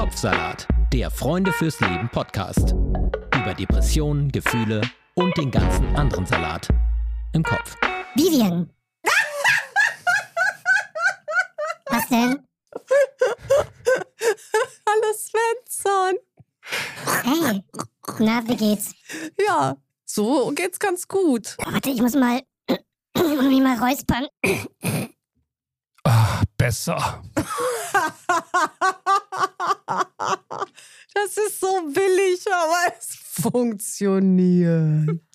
Kopfsalat, der Freunde fürs Leben Podcast. Über Depressionen, Gefühle und den ganzen anderen Salat im Kopf. Vivian. Was denn? Hallo Svensson. Hey, na, wie geht's? Ja, so geht's ganz gut. Warte, ich muss mich mal räuspern. Besser. Das ist so billig, aber es funktioniert.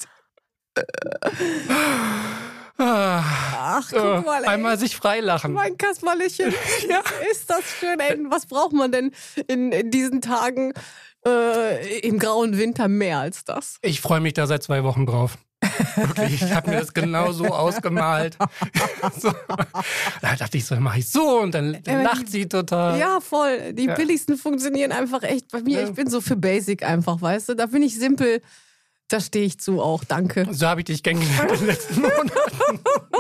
Ach, guck mal, ey. Einmal sich freilachen. Mein Kasperlchen, ja. Ist das schön, ey. Was braucht man denn in diesen Tagen im grauen Winter mehr als das? Ich freue mich da seit 2 Wochen drauf. Wirklich, ich habe mir das genau so ausgemalt. So. Da dachte ich so, mache ich so und dann lacht sie total. Ja, voll. Die billigsten funktionieren einfach echt bei mir. Ja. Ich bin so für Basic einfach, weißt du? Da bin ich simpel. Da stehe ich zu auch, danke. So habe ich dich kennengelernt in den letzten Monaten.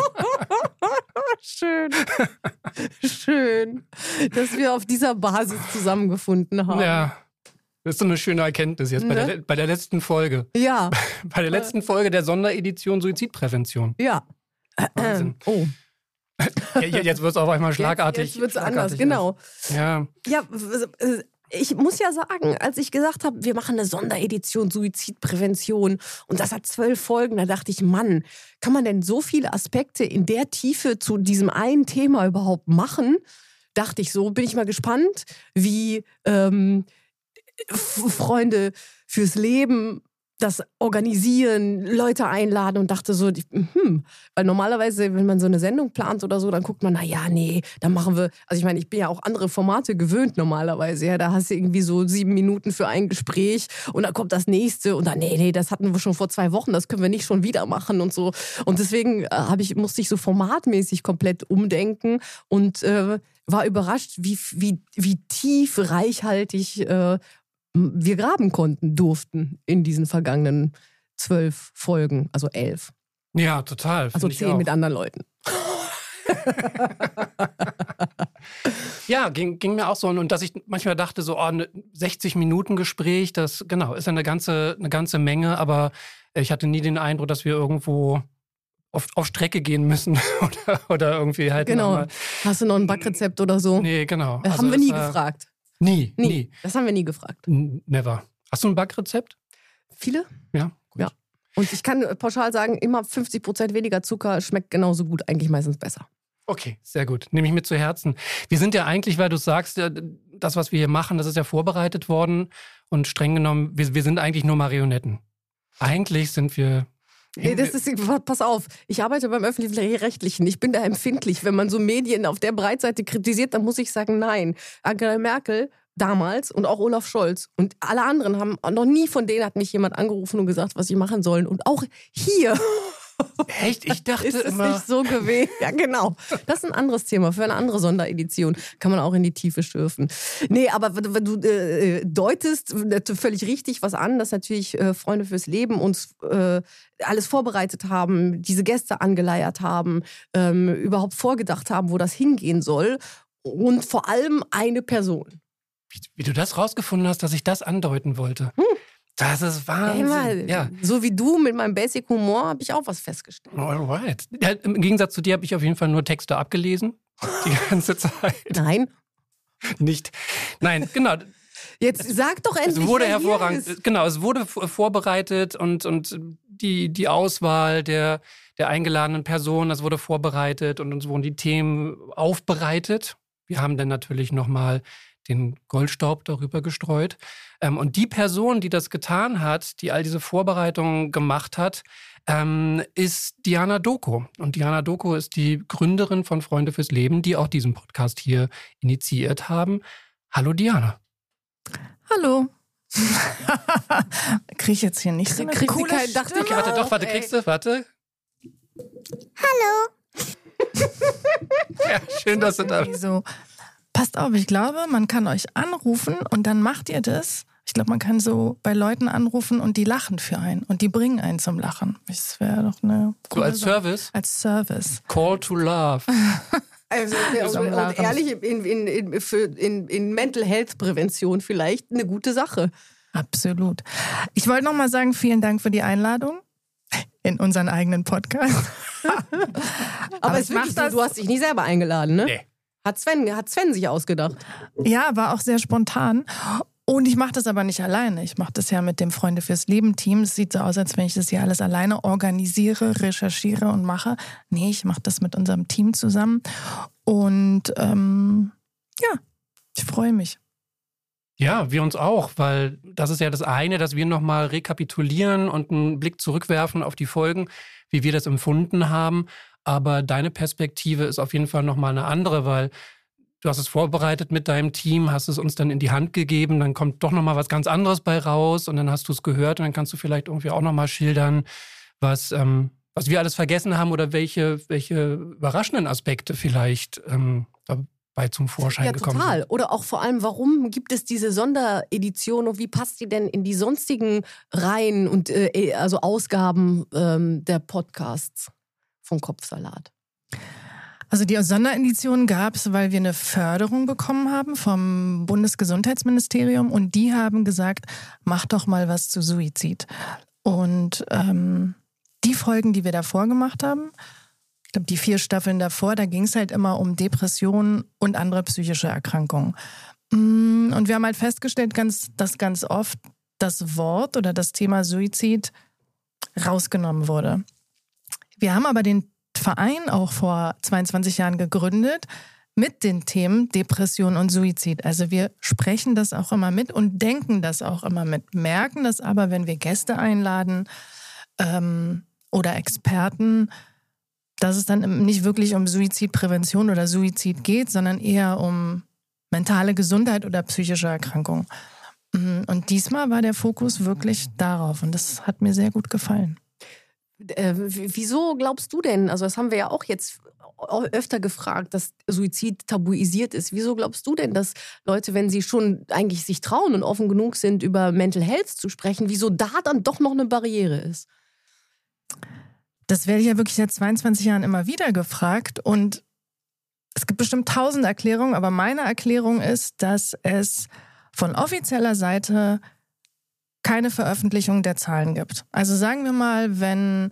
Schön. Schön, dass wir auf dieser Basis zusammengefunden haben. Ja, das ist so eine schöne Erkenntnis jetzt bei der letzten Folge. Ja. Bei der letzten Folge der Sonderedition Suizidprävention. Ja. Oh. Jetzt wird es auf einmal schlagartig. Jetzt wird es anders, genau. Ja. Ja, ich muss ja sagen, als ich gesagt habe, wir machen eine Sonderedition Suizidprävention und das hat 12 Folgen, da dachte ich, Mann, kann man denn so viele Aspekte in der Tiefe zu diesem einen Thema überhaupt machen? Dachte ich so, bin ich mal gespannt, wie Freunde fürs Leben das organisieren, Leute einladen und dachte so, weil normalerweise, wenn man so eine Sendung plant oder so, dann guckt man, dann machen wir, also ich meine, ich bin ja auch andere Formate gewöhnt normalerweise, ja, da hast du irgendwie so 7 Minuten für ein Gespräch und dann kommt das nächste und dann, das hatten wir schon vor 2 Wochen, das können wir nicht schon wieder machen und so und deswegen musste ich so formatmäßig komplett umdenken und war überrascht, wie tief, reichhaltig wir graben durften in diesen vergangenen 12 Folgen, also 11. Ja, total. Also 10 mit anderen Leuten. Ja, ging mir auch so. Und dass ich manchmal dachte, so 60 Minuten Gespräch, das ist eine ganze Menge, aber ich hatte nie den Eindruck, dass wir irgendwo auf Strecke gehen müssen oder irgendwie halt. Genau. Hast du noch ein Backrezept oder so? Nee, genau. Haben wir nie gefragt. Nie. Das haben wir nie gefragt. Never. Hast du ein Backrezept? Viele? Ja, gut. Ja. Und ich kann pauschal sagen, immer 50% weniger Zucker schmeckt genauso gut, eigentlich meistens besser. Okay, sehr gut. Nehme ich mir zu Herzen. Wir sind ja eigentlich, weil du sagst, das, was wir hier machen, das ist ja vorbereitet worden und streng genommen, wir sind eigentlich nur Marionetten. Eigentlich sind wir... Pass auf, ich arbeite beim Öffentlich-Rechtlichen. Ich bin da empfindlich. Wenn man so Medien auf der Breitseite kritisiert, dann muss ich sagen, nein. Angela Merkel damals und auch Olaf Scholz und alle anderen haben, noch nie von denen hat mich jemand angerufen und gesagt, was sie machen sollen. Und auch hier... Echt? Ich dachte ist es immer... nicht so gewesen. Ja, genau. Das ist ein anderes Thema. Für eine andere Sonderedition kann man auch in die Tiefe schürfen. Nee, aber du deutest völlig richtig was an, dass natürlich Freunde fürs Leben uns alles vorbereitet haben, diese Gäste angeleiert haben, überhaupt vorgedacht haben, wo das hingehen soll. Und vor allem eine Person. Wie du das rausgefunden hast, dass ich das andeuten wollte. Das ist Wahnsinn. Ja. So wie du mit meinem Basic Humor habe ich auch was festgestellt. Alright. Ja, im Gegensatz zu dir habe ich auf jeden Fall nur Texte abgelesen. Die ganze Zeit. Nein. Nicht. Nein, genau. Jetzt sag doch endlich, es wurde wer hier hervorragend. ist. Genau, es wurde vorbereitet und die Auswahl der eingeladenen Personen, das wurde vorbereitet und uns wurden die Themen aufbereitet. Wir haben dann natürlich nochmal den Goldstaub darüber gestreut. Und die Person, die das getan hat, die all diese Vorbereitungen gemacht hat, ist Diana Doko. Und Diana Doko ist die Gründerin von Freunde fürs Leben, die auch diesen Podcast hier initiiert haben. Hallo Diana. Hallo. Krieg ich jetzt hier nicht so eine coole kein- dachte ich, Stimme? Warte, kriegst du? Warte. Hallo. Ja, schön, dass du da bist. So. Passt auf, ich glaube, man kann euch anrufen und dann macht ihr das. Ich glaube, man kann so bei Leuten anrufen und die lachen für einen und die bringen einen zum Lachen. Das wäre doch eine So coole als Sache. Service? Als Service. Call to Love. Also und ehrlich, in Mental Health Prävention vielleicht eine gute Sache. Absolut. Ich wollte noch mal sagen, vielen Dank für die Einladung in unseren eigenen Podcast. Aber es ist wirklich so, du hast dich nicht selber eingeladen, ne? Nee. Hat Sven sich ausgedacht. Ja, war auch sehr spontan. Und ich mache das aber nicht alleine. Ich mache das ja mit dem Freunde fürs Leben-Team. Es sieht so aus, als wenn ich das hier alles alleine organisiere, recherchiere und mache. Nee, ich mache das mit unserem Team zusammen. Und ich freue mich. Ja, wir uns auch, weil das ist ja das eine, dass wir nochmal rekapitulieren und einen Blick zurückwerfen auf die Folgen, wie wir das empfunden haben. Aber deine Perspektive ist auf jeden Fall nochmal eine andere, weil du hast es vorbereitet mit deinem Team, hast es uns dann in die Hand gegeben, dann kommt doch nochmal was ganz anderes bei raus und dann hast du es gehört und dann kannst du vielleicht irgendwie auch nochmal schildern, was wir alles vergessen haben oder welche überraschenden Aspekte vielleicht dabei zum Vorschein gekommen sind. Ja, total. Oder auch vor allem, warum gibt es diese Sonderedition und wie passt die denn in die sonstigen Reihen und also Ausgaben der Podcasts von Kopfsalat? Also die Sonderedition gab es, weil wir eine Förderung bekommen haben vom Bundesgesundheitsministerium und die haben gesagt, mach doch mal was zu Suizid. Und die Folgen, die wir davor gemacht haben, ich glaube die 4 Staffeln davor, da ging es halt immer um Depressionen und andere psychische Erkrankungen. Und wir haben halt festgestellt, dass ganz oft das Wort oder das Thema Suizid rausgenommen wurde. Wir haben aber den Verein auch vor 22 Jahren gegründet mit den Themen Depression und Suizid. Also wir sprechen das auch immer mit und denken das auch immer mit, merken das aber, wenn wir Gäste einladen oder Experten, dass es dann nicht wirklich um Suizidprävention oder Suizid geht, sondern eher um mentale Gesundheit oder psychische Erkrankung. Und diesmal war der Fokus wirklich darauf und das hat mir sehr gut gefallen. Wieso glaubst du denn, also das haben wir ja auch jetzt öfter gefragt, dass Suizid tabuisiert ist. Wieso glaubst du denn, dass Leute, wenn sie schon eigentlich sich trauen und offen genug sind, über Mental Health zu sprechen, wieso da dann doch noch eine Barriere ist? Das werde ich ja wirklich seit 22 Jahren immer wieder gefragt und es gibt bestimmt 1000 Erklärungen, aber meine Erklärung ist, dass es von offizieller Seite keine Veröffentlichung der Zahlen gibt. Also sagen wir mal, wenn,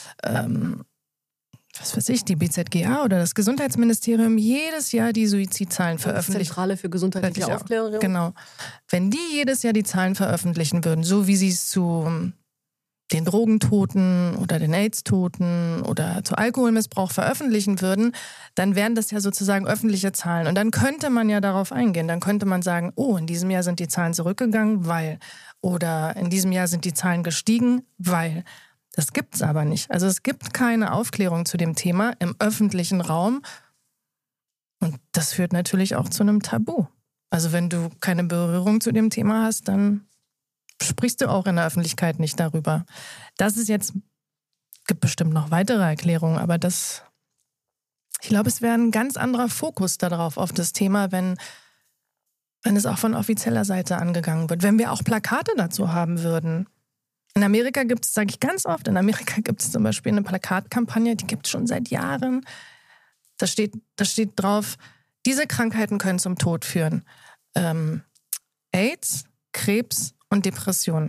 die BZGA oder das Gesundheitsministerium jedes Jahr die Suizidzahlen veröffentlicht. Zentrale für gesundheitliche Aufklärung. Genau. Wenn die jedes Jahr die Zahlen veröffentlichen würden, so wie sie es zu den Drogentoten oder den AIDS-Toten oder zu Alkoholmissbrauch veröffentlichen würden, dann wären das ja sozusagen öffentliche Zahlen. Und dann könnte man ja darauf eingehen. Dann könnte man sagen, oh, in diesem Jahr sind die Zahlen zurückgegangen, weil. Oder in diesem Jahr sind die Zahlen gestiegen, weil. Das gibt es aber nicht. Also es gibt keine Aufklärung zu dem Thema im öffentlichen Raum. Und das führt natürlich auch zu einem Tabu. Also wenn du keine Berührung zu dem Thema hast, dann sprichst du auch in der Öffentlichkeit nicht darüber. Das ist jetzt, gibt bestimmt noch weitere Erklärungen, aber ich glaube, es wäre ein ganz anderer Fokus darauf, auf das Thema, wenn es auch von offizieller Seite angegangen wird. Wenn wir auch Plakate dazu haben würden. In Amerika gibt es, sage ich ganz oft, in Amerika gibt es zum Beispiel eine Plakatkampagne, die gibt es schon seit Jahren. Da steht drauf, diese Krankheiten können zum Tod führen. AIDS, Krebs und Depression.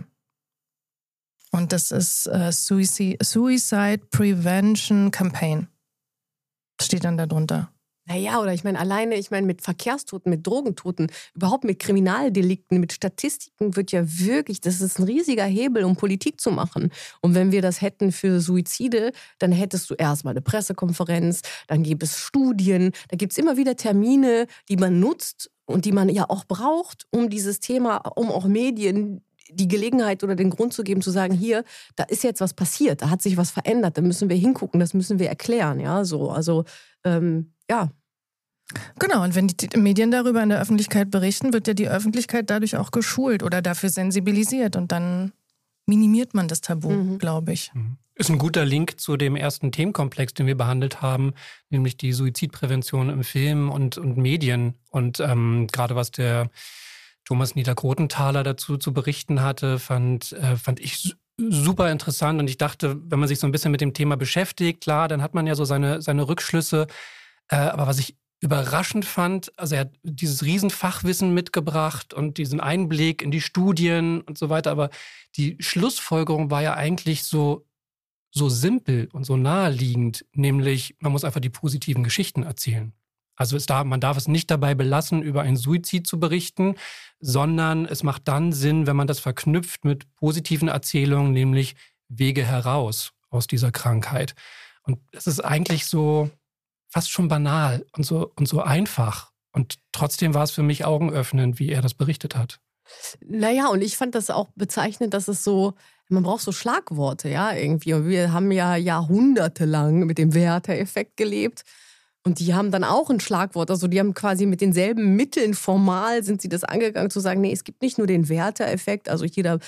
Und das ist Suicide Prevention Campaign. Steht dann da drunter. Naja, oder ich meine mit Verkehrstoten, mit Drogentoten, überhaupt mit Kriminaldelikten, mit Statistiken wird ja wirklich, das ist ein riesiger Hebel, um Politik zu machen. Und wenn wir das hätten für Suizide, dann hättest du erstmal eine Pressekonferenz, dann gäbe es Studien, da gibt es immer wieder Termine, die man nutzt und die man ja auch braucht, um dieses Thema, um auch Medien die Gelegenheit oder den Grund zu geben, zu sagen, hier, da ist jetzt was passiert, da hat sich was verändert, da müssen wir hingucken, das müssen wir erklären, ja, so, also, ja. Genau, und wenn die Medien darüber in der Öffentlichkeit berichten, wird ja die Öffentlichkeit dadurch auch geschult oder dafür sensibilisiert und dann minimiert man das Tabu, glaube ich. Ist ein guter Link zu dem ersten Themenkomplex, den wir behandelt haben, nämlich die Suizidprävention im Film und Medien. Und gerade was der Thomas Niedergrotenthaler dazu zu berichten hatte, fand ich super interessant. Und ich dachte, wenn man sich so ein bisschen mit dem Thema beschäftigt, klar, dann hat man ja so seine Rückschlüsse. Aber was ich überraschend fand, also er hat dieses Riesenfachwissen mitgebracht und diesen Einblick in die Studien und so weiter, aber die Schlussfolgerung war ja eigentlich so simpel und so naheliegend, nämlich man muss einfach die positiven Geschichten erzählen. Also man darf es nicht dabei belassen, über einen Suizid zu berichten, sondern es macht dann Sinn, wenn man das verknüpft mit positiven Erzählungen, nämlich Wege heraus aus dieser Krankheit. Und es ist eigentlich so fast schon banal und so einfach. Und trotzdem war es für mich augenöffnend, wie er das berichtet hat. Naja, und ich fand das auch bezeichnend, dass es so, man braucht so Schlagworte, ja, irgendwie. Und wir haben ja jahrhundertelang mit dem Werther-Effekt gelebt. Und die haben dann auch ein Schlagwort, also die haben quasi mit denselben Mitteln formal sind sie das angegangen, zu sagen, nee, es gibt nicht nur den Werther-Effekt, also jeder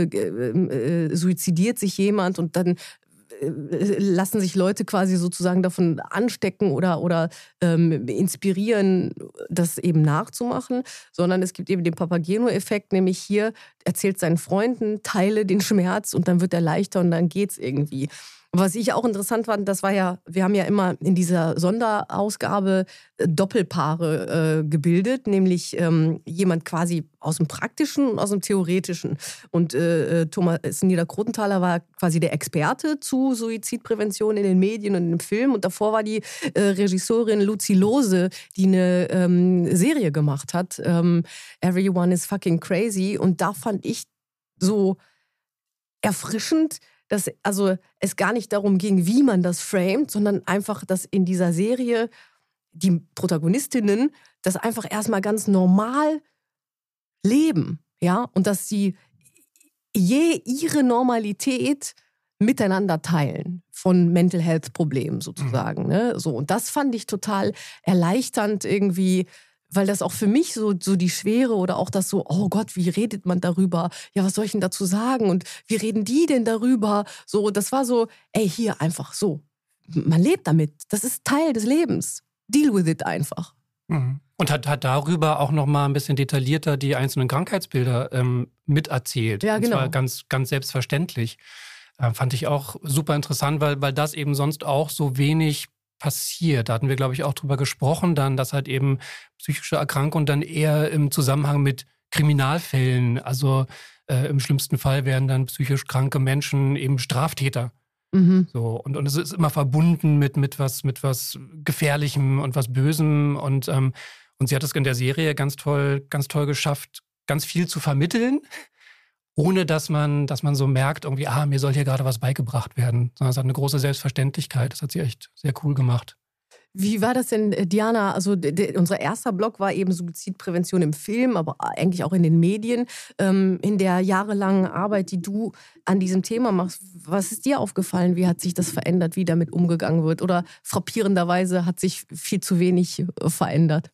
suizidiert sich jemand und dann lassen sich Leute quasi sozusagen davon anstecken oder inspirieren, das eben nachzumachen, sondern es gibt eben den Papageno-Effekt, nämlich hier erzählt seinen Freunden, teile den Schmerz und dann wird er leichter und dann geht's irgendwie. Was ich auch interessant fand, das war ja, wir haben ja immer in dieser Sonderausgabe Doppelpaare gebildet, nämlich jemand quasi aus dem Praktischen und aus dem Theoretischen. Und Thomas Nieder-Krotenthaler war quasi der Experte zu Suizidprävention in den Medien und im Film. Und davor war die Regisseurin Luzi Lose, die eine Serie gemacht hat, Everyone is fucking crazy. Und da fand ich so erfrischend, dass also es gar nicht darum ging, wie man das framet, sondern einfach, dass in dieser Serie die Protagonistinnen das einfach erstmal ganz normal leben, ja, und dass sie ihre Normalität miteinander teilen von Mental Health Problemen sozusagen, ne? So, und das fand ich total erleichternd irgendwie, weil das auch für mich so die Schwere oder auch das so, oh Gott, wie redet man darüber? Ja, was soll ich denn dazu sagen? Und wie reden die denn darüber? So, das war so, ey, hier einfach so. Man lebt damit. Das ist Teil des Lebens. Deal with it einfach. Mhm. Und hat darüber auch noch mal ein bisschen detaillierter die einzelnen Krankheitsbilder miterzählt. Ja, genau. Und zwar ganz, ganz selbstverständlich. Fand ich auch super interessant, weil das eben sonst auch so wenig passiert. Da hatten wir, glaube ich, auch drüber gesprochen, dann, dass halt eben psychische Erkrankungen dann eher im Zusammenhang mit Kriminalfällen, also im schlimmsten Fall werden dann psychisch kranke Menschen eben Straftäter. Mhm. So, und es ist immer verbunden mit was Gefährlichem und was Bösem. Und sie hat es in der Serie ganz toll geschafft, ganz viel zu vermitteln, ohne dass man so merkt, irgendwie, mir soll hier gerade was beigebracht werden. Sondern es hat eine große Selbstverständlichkeit. Das hat sie echt sehr cool gemacht. Wie war das denn, Diana? Also unser erster Blog war eben Suizidprävention im Film, aber eigentlich auch in den Medien. In der jahrelangen Arbeit, die du an diesem Thema machst, was ist dir aufgefallen? Wie hat sich das verändert, wie damit umgegangen wird? Oder frappierenderweise hat sich viel zu wenig verändert?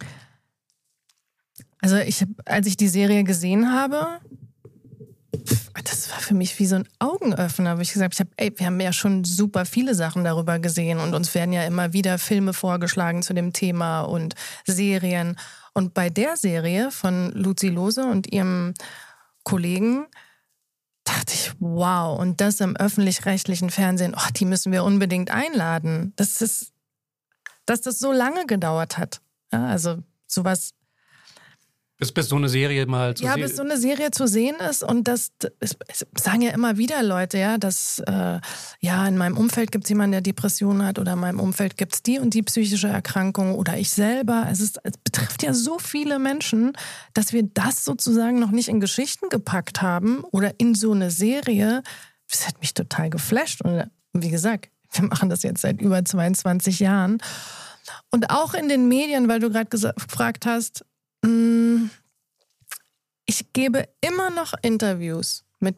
Also als ich die Serie gesehen habe, das war für mich wie so ein Augenöffner, wo ich gesagt habe, wir haben ja schon super viele Sachen darüber gesehen und uns werden ja immer wieder Filme vorgeschlagen zu dem Thema und Serien. Und bei der Serie von Luzi Lose und ihrem Kollegen dachte ich, wow, und das im öffentlich-rechtlichen Fernsehen, die müssen wir unbedingt einladen. Dass das so lange gedauert hat. Ja, also sowas. Bis so eine Serie mal zu sehen. Ja, bis so eine Serie zu sehen ist. Und das sagen ja immer wieder Leute, ja, dass in meinem Umfeld gibt es jemanden, der Depressionen hat oder in meinem Umfeld gibt es die und die psychische Erkrankung oder ich selber. Es betrifft ja so viele Menschen, dass wir das sozusagen noch nicht in Geschichten gepackt haben oder in so eine Serie. Das hat mich total geflasht. Und wie gesagt, wir machen das jetzt seit über 22 Jahren. Und auch in den Medien, weil du gerade gefragt hast, ich gebe immer noch Interviews mit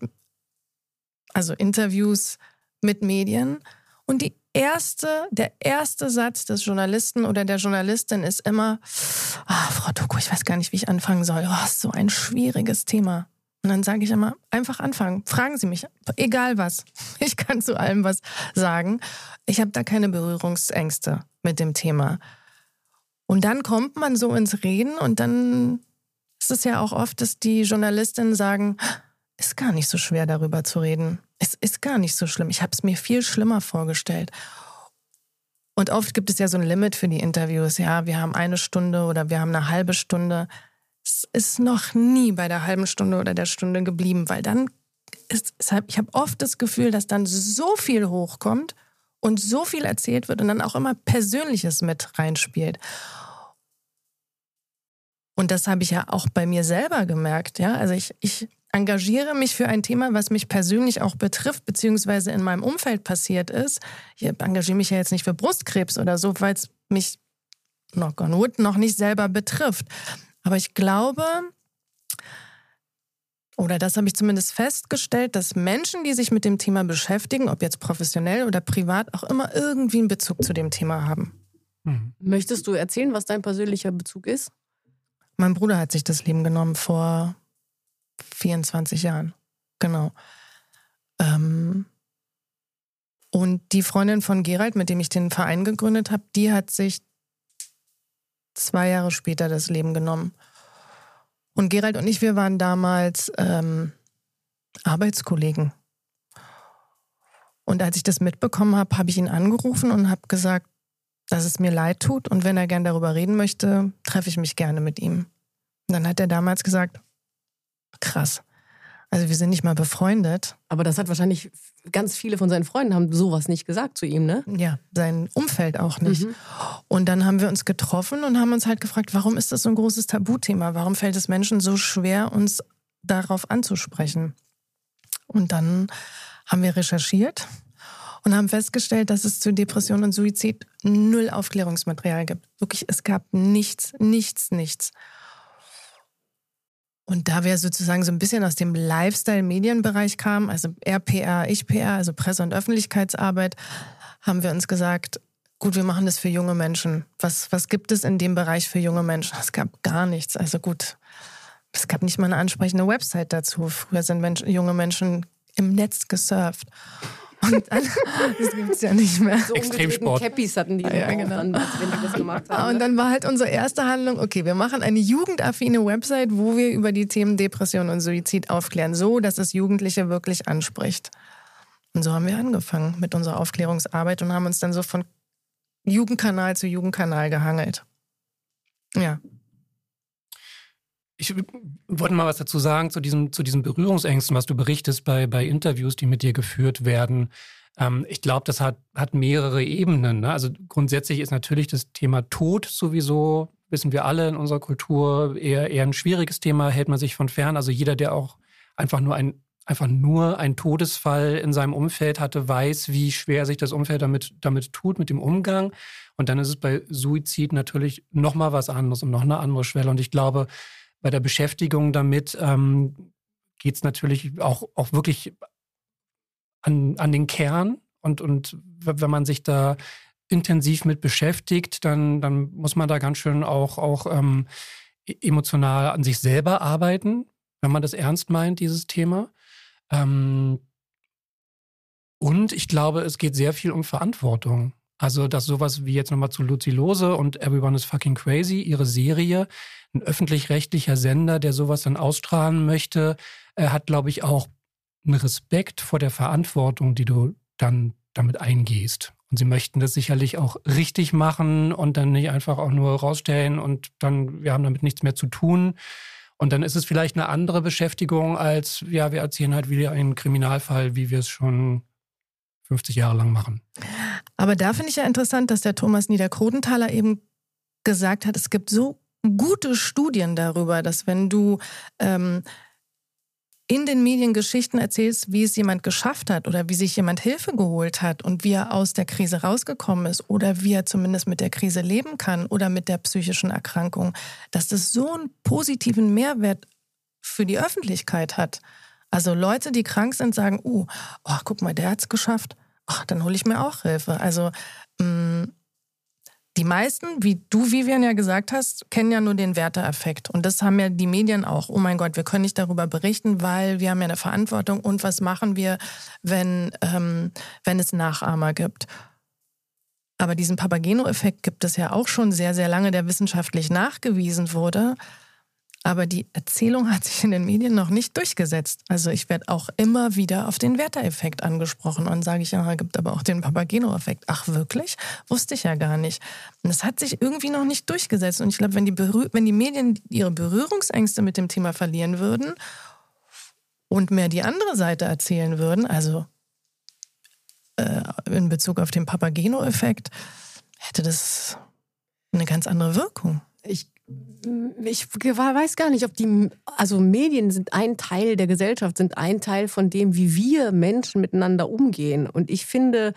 Medien und der erste Satz des Journalisten oder der Journalistin ist immer, Frau Toko, ich weiß gar nicht, wie ich anfangen soll. Ist so ein schwieriges Thema. Und dann sage ich immer, einfach anfangen. Fragen Sie mich, egal was. Ich kann zu allem was sagen. Ich habe da keine Berührungsängste mit dem Thema. Und dann kommt man so ins Reden und dann ist es ja auch oft, dass die Journalistinnen sagen, ist gar nicht so schwer darüber zu reden. Es ist gar nicht so schlimm. Ich habe es mir viel schlimmer vorgestellt. Und oft gibt es ja so ein Limit für die Interviews. Ja, wir haben 1 Stunde oder wir haben eine halbe Stunde. Es ist noch nie bei der halben Stunde oder der Stunde geblieben, weil dann ich habe oft das Gefühl, dass dann so viel hochkommt und so viel erzählt wird und dann auch immer Persönliches mit reinspielt. Und das habe ich ja auch bei mir selber gemerkt. Ja? Also ich engagiere mich für ein Thema, was mich persönlich auch betrifft, beziehungsweise in meinem Umfeld passiert ist. Ich engagiere mich ja jetzt nicht für Brustkrebs oder so, weil es mich knock on wood noch nicht selber betrifft. Aber ich glaube, oder das habe ich zumindest festgestellt, dass Menschen, die sich mit dem Thema beschäftigen, ob jetzt professionell oder privat, auch immer irgendwie einen Bezug zu dem Thema haben. Möchtest du erzählen, was dein persönlicher Bezug ist? Mein Bruder hat sich das Leben genommen vor 24 Jahren. Genau. Und die Freundin von Gerald, mit dem ich den Verein gegründet habe, die hat sich 2 Jahre später das Leben genommen. Und Gerald und ich, wir waren damals Arbeitskollegen. Und als ich das mitbekommen habe, habe ich ihn angerufen und habe gesagt, dass es mir leid tut und wenn er gern darüber reden möchte, treffe ich mich gerne mit ihm. Und dann hat er damals gesagt, krass, also wir sind nicht mal befreundet. Aber das hat wahrscheinlich, ganz viele von seinen Freunden haben sowas nicht gesagt zu ihm, ne? Ja, sein Umfeld auch nicht. Und dann haben wir uns getroffen und haben uns halt gefragt, warum ist das so ein großes Tabuthema? Warum fällt es Menschen so schwer, uns darauf anzusprechen? Und dann haben wir recherchiert und haben festgestellt, dass es zu Depression und Suizid 0 Aufklärungsmaterial gibt. Wirklich, es gab nichts. Und da wir sozusagen so ein bisschen aus dem Lifestyle-Medienbereich kamen, also er PR, ich PR, also Presse- und Öffentlichkeitsarbeit, haben wir uns gesagt, gut, wir machen das für junge Menschen. Was gibt es in dem Bereich für junge Menschen? Es gab gar nichts. Also gut, es gab nicht mal eine ansprechende Website dazu. Früher sind junge Menschen im Netz gesurft. Und dann, das gibt es ja nicht mehr. So Extremsport. Cappies hatten die Ja, genau. dann, wenn die das gemacht haben. Und dann war halt unsere erste Handlung, okay, wir machen eine jugendaffine Website, wo wir über die Themen Depression und Suizid aufklären, so dass es Jugendliche wirklich anspricht. Und so haben wir angefangen mit unserer Aufklärungsarbeit und haben uns dann so von Jugendkanal zu Jugendkanal gehangelt. Ja. Ich wollte mal was dazu sagen, zu diesen Berührungsängsten, was du berichtest bei Interviews, die mit dir geführt werden. Ich glaube, das hat mehrere Ebenen. Ne? Also grundsätzlich ist natürlich das Thema Tod sowieso, wissen wir alle in unserer Kultur, eher ein schwieriges Thema, hält man sich von fern. Also jeder, der auch einfach nur einen Todesfall in seinem Umfeld hatte, weiß, wie schwer sich das Umfeld damit tut, mit dem Umgang. Und dann ist es bei Suizid natürlich nochmal was anderes und noch eine andere Schwelle. Und ich glaube, bei der Beschäftigung damit geht es natürlich auch wirklich an den Kern. Und wenn man sich da intensiv mit beschäftigt, dann muss man da ganz schön auch emotional an sich selber arbeiten, wenn man das ernst meint, dieses Thema. Und ich glaube, es geht sehr viel um Verantwortung. Also, dass sowas wie jetzt nochmal zu Lucy Lose und Everyone is Fucking Crazy, ihre Serie, ein öffentlich-rechtlicher Sender, der sowas dann ausstrahlen möchte, hat, glaube ich, auch einen Respekt vor der Verantwortung, die du dann damit eingehst. Und sie möchten das sicherlich auch richtig machen und dann nicht einfach auch nur rausstellen und dann, wir haben damit nichts mehr zu tun. Und dann ist es vielleicht eine andere Beschäftigung als, ja, wir erzählen halt wieder einen Kriminalfall, wie wir es schon 50 Jahre lang machen. Aber da finde ich ja interessant, dass der Thomas Niederkrodenthaler eben gesagt hat, es gibt so gute Studien darüber, dass wenn du in den Medien Geschichten erzählst, wie es jemand geschafft hat oder wie sich jemand Hilfe geholt hat und wie er aus der Krise rausgekommen ist oder wie er zumindest mit der Krise leben kann oder mit der psychischen Erkrankung, dass das so einen positiven Mehrwert für die Öffentlichkeit hat. Also Leute, die krank sind, sagen, oh, guck mal, der hat's geschafft. Ach, dann hole ich mir auch Hilfe. Also die meisten, wie du, Vivian, ja gesagt hast, kennen ja nur den Werteeffekt. Und das haben ja die Medien auch. Oh mein Gott, wir können nicht darüber berichten, weil wir haben ja eine Verantwortung. Und was machen wir, wenn es Nachahmer gibt? Aber diesen Papageno-Effekt gibt es ja auch schon sehr, sehr lange, der wissenschaftlich nachgewiesen wurde. Aber die Erzählung hat sich in den Medien noch nicht durchgesetzt. Also ich werde auch immer wieder auf den Werther-Effekt angesprochen und sage ich, ja, gibt aber auch den Papageno-Effekt. Ach wirklich? Wusste ich ja gar nicht. Und das hat sich irgendwie noch nicht durchgesetzt. Und ich glaube, wenn die Medien ihre Berührungsängste mit dem Thema verlieren würden und mehr die andere Seite erzählen würden, also in Bezug auf den Papageno-Effekt, hätte das eine ganz andere Wirkung. Ich weiß gar nicht, ob also Medien sind ein Teil der Gesellschaft, sind ein Teil von dem, wie wir Menschen miteinander umgehen. Und ich finde,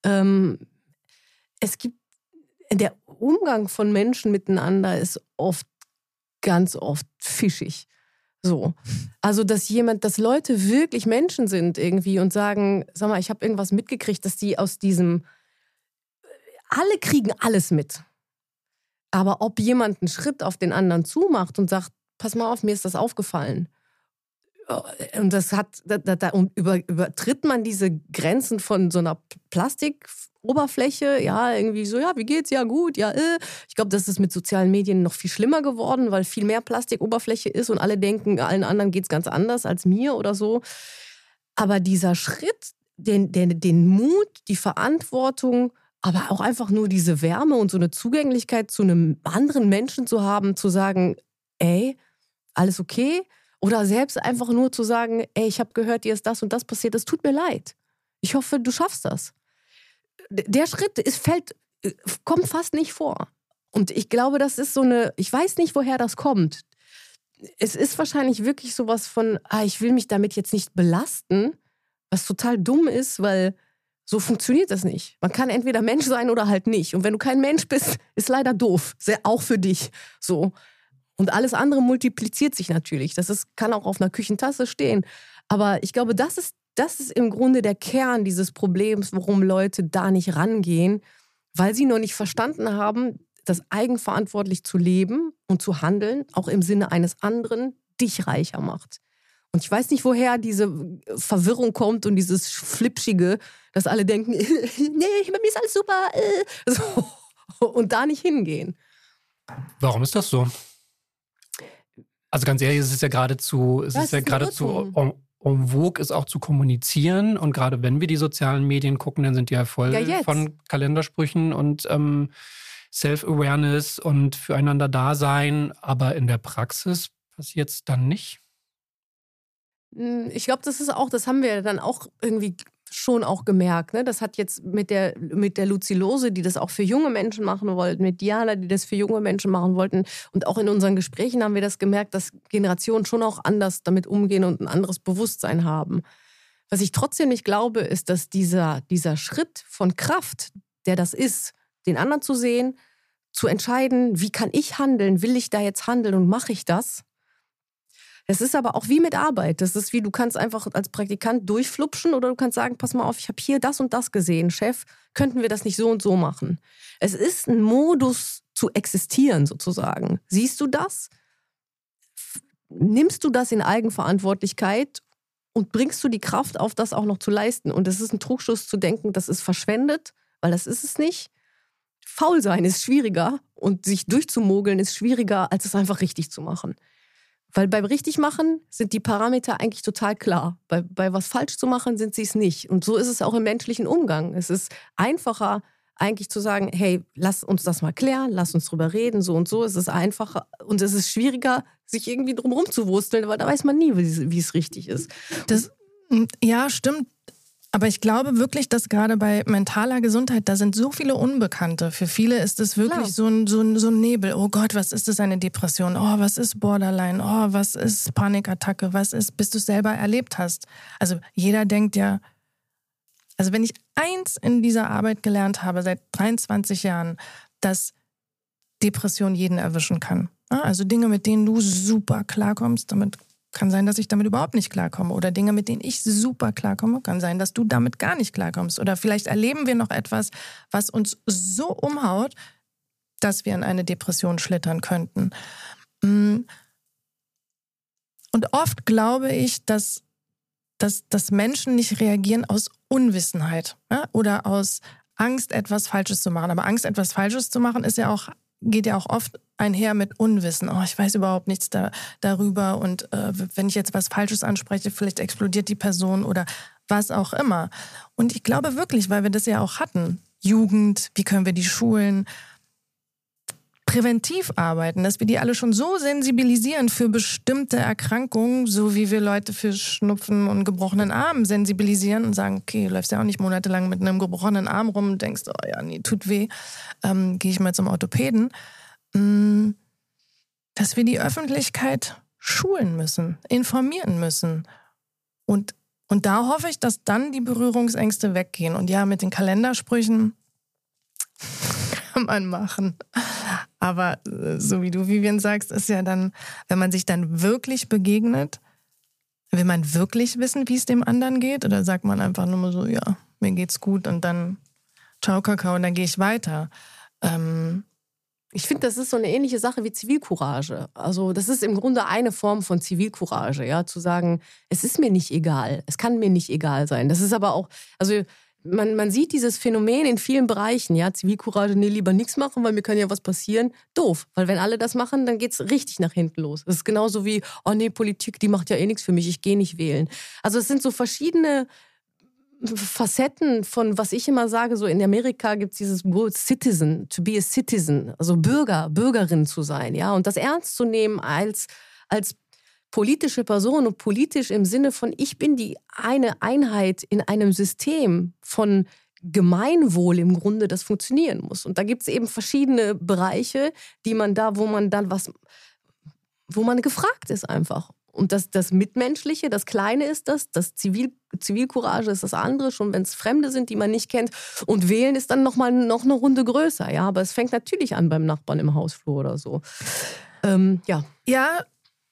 der Umgang von Menschen miteinander ist ganz oft fischig. So. Also, dass Leute wirklich Menschen sind irgendwie und sagen, sag mal, ich habe irgendwas mitgekriegt, dass die aus diesem, alle kriegen alles mit. Aber ob jemand einen Schritt auf den anderen zumacht und sagt, pass mal auf, mir ist das aufgefallen. Und da übertritt man diese Grenzen von so einer Plastikoberfläche, ja, irgendwie so, ja, wie geht's? Ja, gut, ja, Ich glaube, das ist mit sozialen Medien noch viel schlimmer geworden, weil viel mehr Plastikoberfläche ist und alle denken, allen anderen geht's ganz anders als mir oder so. Aber dieser Schritt, den Mut, die Verantwortung, aber auch einfach nur diese Wärme und so eine Zugänglichkeit zu einem anderen Menschen zu haben, zu sagen, ey, alles okay? Oder selbst einfach nur zu sagen, ey, ich habe gehört, dir ist das und das passiert, es tut mir leid. Ich hoffe, du schaffst das. Der Schritt kommt fast nicht vor. Und ich glaube, das ist ich weiß nicht, woher das kommt. Es ist wahrscheinlich wirklich sowas von, ich will mich damit jetzt nicht belasten, was total dumm ist, weil so funktioniert das nicht. Man kann entweder Mensch sein oder halt nicht. Und wenn du kein Mensch bist, ist leider doof. Auch für dich. So. Und alles andere multipliziert sich natürlich. Kann auch auf einer Küchentasse stehen. Aber ich glaube, das ist im Grunde der Kern dieses Problems, warum Leute da nicht rangehen, weil sie noch nicht verstanden haben, dass eigenverantwortlich zu leben und zu handeln, auch im Sinne eines anderen, dich reicher macht. Und ich weiß nicht, woher diese Verwirrung kommt und dieses Flipschige, dass alle denken, nee, bei mir ist alles super. So, und da nicht hingehen. Warum ist das so? Also ganz ehrlich, es ist ja geradezu en vogue, ist auch zu kommunizieren. Und gerade wenn wir die sozialen Medien gucken, dann sind die ja voll von Kalendersprüchen und Self-Awareness und füreinander Dasein. Aber in der Praxis passiert es dann nicht? Ich glaube, das haben wir dann auch irgendwie schon auch gemerkt. Ne? Das hat jetzt mit der Lucilose, die das auch für junge Menschen machen wollten, mit Diana, die das für junge Menschen machen wollten. Und auch in unseren Gesprächen haben wir das gemerkt, dass Generationen schon auch anders damit umgehen und ein anderes Bewusstsein haben. Was ich trotzdem nicht glaube, ist, dass dieser Schritt von Kraft, der das ist, den anderen zu sehen, zu entscheiden, wie kann ich handeln, will ich da jetzt handeln und mache ich das? Es ist aber auch wie mit Arbeit. Das ist wie, du kannst einfach als Praktikant durchflupschen oder du kannst sagen, pass mal auf, ich habe hier das und das gesehen. Chef, könnten wir das nicht so und so machen? Es ist ein Modus zu existieren sozusagen. Siehst du das? Nimmst du das in Eigenverantwortlichkeit und bringst du die Kraft auf, das auch noch zu leisten? Und es ist ein Trugschluss zu denken, das ist verschwendet, weil das ist es nicht. Faul sein ist schwieriger und sich durchzumogeln ist schwieriger, als es einfach richtig zu machen. Weil beim Richtigmachen sind die Parameter eigentlich total klar. Bei was falsch zu machen, sind sie es nicht. Und so ist es auch im menschlichen Umgang. Es ist einfacher, eigentlich zu sagen, hey, lass uns das mal klären, lass uns drüber reden, so und so. Es ist einfacher und es ist schwieriger, sich irgendwie drumherum zu wursteln, weil da weiß man nie, wie es richtig ist. Ja, stimmt. Aber ich glaube wirklich, dass gerade bei mentaler Gesundheit, da sind so viele Unbekannte. Für viele ist es wirklich so ein Nebel. Oh Gott, was ist das, eine Depression? Oh, was ist Borderline? Oh, was ist Panikattacke? Was ist, bis du es selber erlebt hast? Also jeder denkt ja, also wenn ich eins in dieser Arbeit gelernt habe, seit 23 Jahren, dass Depression jeden erwischen kann. Also Dinge, mit denen du super klarkommst, damit kann sein, dass ich damit überhaupt nicht klarkomme. Oder Dinge, mit denen ich super klarkomme, kann sein, dass du damit gar nicht klarkommst. Oder vielleicht erleben wir noch etwas, was uns so umhaut, dass wir in eine Depression schlittern könnten. Und oft glaube ich, dass Menschen nicht reagieren aus Unwissenheit, ja? Oder aus Angst, etwas Falsches zu machen. Aber Angst, etwas Falsches zu machen, geht ja auch oft einher mit Unwissen. Oh, ich weiß überhaupt nichts darüber und wenn ich jetzt was Falsches anspreche, vielleicht explodiert die Person oder was auch immer. Und ich glaube wirklich, weil wir das ja auch hatten, Jugend, wie können wir die Schulen präventiv arbeiten, dass wir die alle schon so sensibilisieren für bestimmte Erkrankungen, so wie wir Leute für Schnupfen und gebrochenen Arm sensibilisieren und sagen, okay, du läufst ja auch nicht monatelang mit einem gebrochenen Arm rum und denkst, oh ja, nee, tut weh, gehe ich mal zum Orthopäden. Dass wir die Öffentlichkeit schulen müssen, informieren müssen. Und da hoffe ich, dass dann die Berührungsängste weggehen. Und ja, mit den Kalendersprüchen kann man machen. Aber so wie du, Vivian, sagst, ist ja dann, wenn man sich dann wirklich begegnet, will man wirklich wissen, wie es dem anderen geht? Oder sagt man einfach nur so, ja, mir geht's gut und dann ciao, Kakao und dann gehe ich weiter. Ich finde, das ist so eine ähnliche Sache wie Zivilcourage. Also das ist im Grunde eine Form von Zivilcourage, ja, zu sagen, es ist mir nicht egal, es kann mir nicht egal sein. Das ist aber auch, also man sieht dieses Phänomen in vielen Bereichen, ja, Zivilcourage, nee, lieber nichts machen, weil mir kann ja was passieren. Doof, weil wenn alle das machen, dann geht's richtig nach hinten los. Das ist genauso wie, oh nee, Politik, die macht ja eh nichts für mich, ich gehe nicht wählen. Also es sind so verschiedene Facetten von, was ich immer sage, so in Amerika gibt es dieses Wort Citizen, to be a citizen, also Bürgerin zu sein, ja, und das ernst zu nehmen als politische Person und politisch im Sinne von, ich bin die eine Einheit in einem System von Gemeinwohl im Grunde, das funktionieren muss. Und da gibt es eben verschiedene Bereiche, wo man gefragt ist einfach. Und das Mitmenschliche, das Kleine ist das Zivilcourage ist das andere, schon wenn es Fremde sind, die man nicht kennt. Und wählen ist dann noch eine Runde größer, ja. Aber es fängt natürlich an beim Nachbarn im Hausflur oder so. Ja. Ja,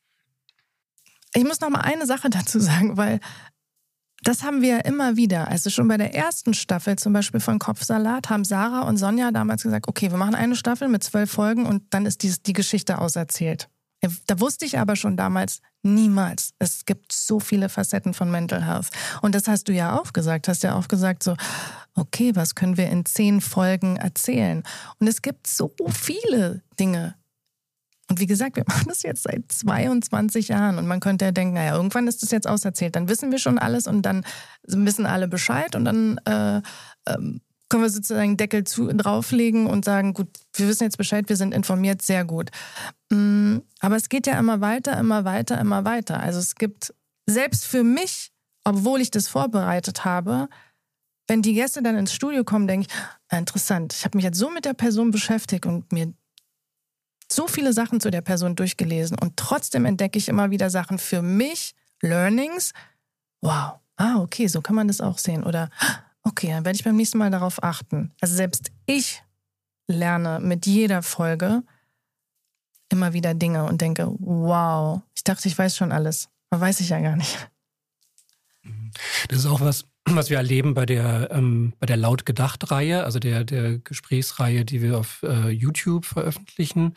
ich muss noch mal eine Sache dazu sagen, weil das haben wir ja immer wieder. Also schon bei der ersten Staffel zum Beispiel von Kopfsalat haben Sarah und Sonja damals gesagt, okay, wir machen eine Staffel mit 12 Folgen und dann ist die Geschichte auserzählt. Da wusste ich aber schon damals, niemals. Es gibt so viele Facetten von Mental Health. Und das hast du ja auch gesagt. Hast ja auch gesagt so, okay, was können wir in 10 Folgen erzählen? Und es gibt so viele Dinge. Und wie gesagt, wir machen das jetzt seit 22 Jahren. Und man könnte ja denken, naja, irgendwann ist das jetzt auserzählt. Dann wissen wir schon alles und dann wissen alle Bescheid. Und dann können wir sozusagen Deckel drauflegen und sagen, gut, wir wissen jetzt Bescheid, wir sind informiert, sehr gut. Aber es geht ja immer weiter, immer weiter, immer weiter. Also es gibt, selbst für mich, obwohl ich das vorbereitet habe, wenn die Gäste dann ins Studio kommen, denke ich, interessant, ich habe mich jetzt so mit der Person beschäftigt und mir so viele Sachen zu der Person durchgelesen und trotzdem entdecke ich immer wieder Sachen für mich, Learnings. Wow, okay, so kann man das auch sehen. Oder okay, dann werde ich beim nächsten Mal darauf achten. Also selbst ich lerne mit jeder Folge immer wieder Dinge und denke, wow, ich dachte, ich weiß schon alles. Aber weiß ich ja gar nicht. Das ist auch was wir erleben bei der Laut Gedacht-Reihe, also der Gesprächsreihe, die wir auf YouTube veröffentlichen,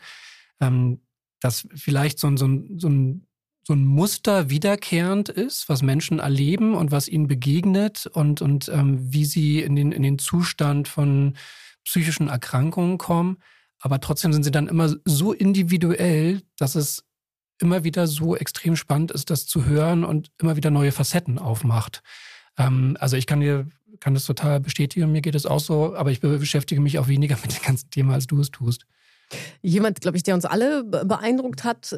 dass vielleicht so ein Muster wiederkehrend ist, was Menschen erleben und was ihnen begegnet und wie sie in den Zustand von psychischen Erkrankungen kommen. Aber trotzdem sind sie dann immer so individuell, dass es immer wieder so extrem spannend ist, das zu hören und immer wieder neue Facetten aufmacht. Also ich kann das total bestätigen, mir geht es auch so, aber ich beschäftige mich auch weniger mit dem ganzen Thema, als du es tust. Jemand, glaube ich, der uns alle beeindruckt hat,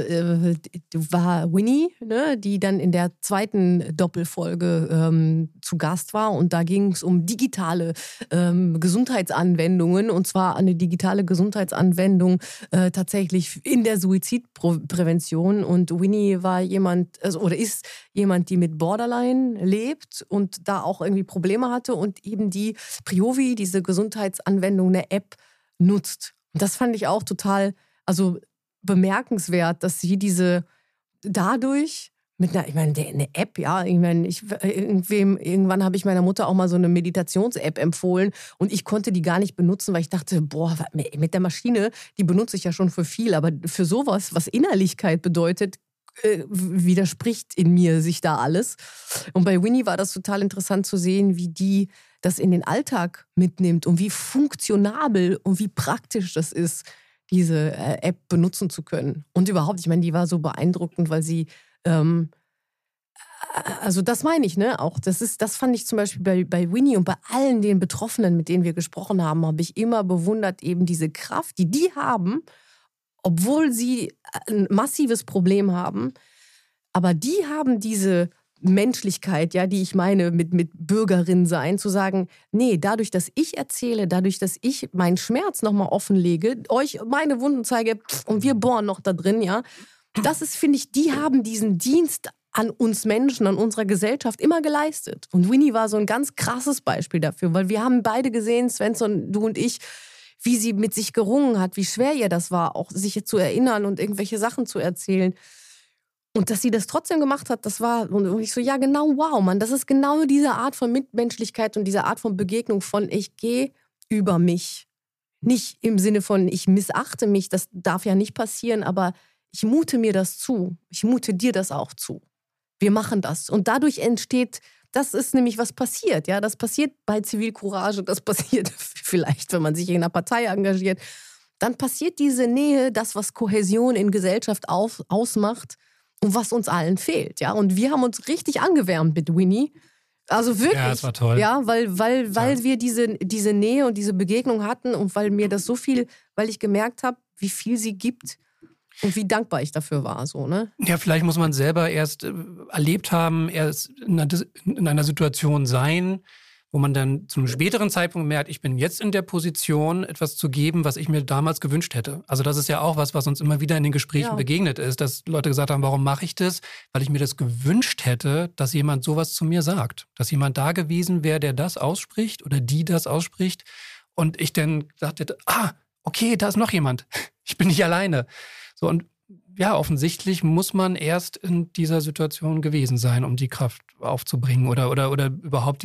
war Winnie, ne, die dann in der zweiten Doppelfolge zu Gast war. Und da ging es um digitale Gesundheitsanwendungen. Und zwar eine digitale Gesundheitsanwendung tatsächlich in der Suizidprävention. Und Winnie war ist jemand, die mit Borderline lebt und da auch irgendwie Probleme hatte und eben die Priovi, diese Gesundheitsanwendung, eine App nutzt. Und das fand ich auch total bemerkenswert, dass sie dadurch mit eine App, ja, irgendwann habe ich meiner Mutter auch mal so eine Meditations-App empfohlen und ich konnte die gar nicht benutzen, weil ich dachte, mit der Maschine, die benutze ich ja schon für viel, aber für sowas, was Innerlichkeit bedeutet, widerspricht in mir sich da alles. Und bei Winnie war das total interessant zu sehen, wie die das in den Alltag mitnimmt und wie funktionabel und wie praktisch das ist, diese App benutzen zu können. Und überhaupt, ich meine, die war so beeindruckend, weil sie, also das meine ich, ne, auch. Das fand ich zum Beispiel bei Winnie und bei allen den Betroffenen, mit denen wir gesprochen haben, habe ich immer bewundert, eben diese Kraft, die haben, obwohl sie ein massives Problem haben, aber die haben diese Menschlichkeit, ja, die ich meine mit Bürgerin sein, zu sagen, nee, dadurch, dass ich erzähle, dadurch, dass ich meinen Schmerz nochmal offenlege, euch meine Wunden zeige und wir bohren noch da drin, ja, das ist, finde ich, die haben diesen Dienst an uns Menschen, an unserer Gesellschaft immer geleistet. Und Winnie war so ein ganz krasses Beispiel dafür, weil wir haben beide gesehen, Svensson, du und ich, wie sie mit sich gerungen hat, wie schwer ihr das war, auch sich zu erinnern und irgendwelche Sachen zu erzählen. Und dass sie das trotzdem gemacht hat, das war, und ich so, ja genau, wow, Mann, das ist genau diese Art von Mitmenschlichkeit und diese Art von Begegnung von, ich gehe über mich. Nicht im Sinne von, ich missachte mich, das darf ja nicht passieren, aber ich mute mir das zu. Ich mute dir das auch zu. Wir machen das. Und dadurch entsteht, das ist nämlich, was passiert. Ja, das passiert bei Zivilcourage, das passiert vielleicht, wenn man sich in einer Partei engagiert. Dann passiert diese Nähe, das, was Kohäsion in Gesellschaft ausmacht und was uns allen fehlt. Ja, und wir haben uns richtig angewärmt mit Winnie. Also wirklich. Ja, das war toll. Ja, weil wir diese Nähe und diese Begegnung hatten und weil mir das so viel, weil ich gemerkt habe, wie viel sie gibt. Und wie dankbar ich dafür war, so, ne? Ja, vielleicht muss man selber erst erlebt haben, erst in einer Situation sein, wo man dann zu einem späteren Zeitpunkt merkt, ich bin jetzt in der Position, etwas zu geben, was ich mir damals gewünscht hätte. Also das ist ja auch was uns immer wieder in den Gesprächen begegnet ist, dass Leute gesagt haben, warum mache ich das? Weil ich mir das gewünscht hätte, dass jemand sowas zu mir sagt. Dass jemand da gewesen wäre, der das ausspricht oder die das ausspricht. Und ich dann gesagt hätte, okay, da ist noch jemand. Ich bin nicht alleine. So, und ja, offensichtlich muss man erst in dieser Situation gewesen sein, um die Kraft aufzubringen oder überhaupt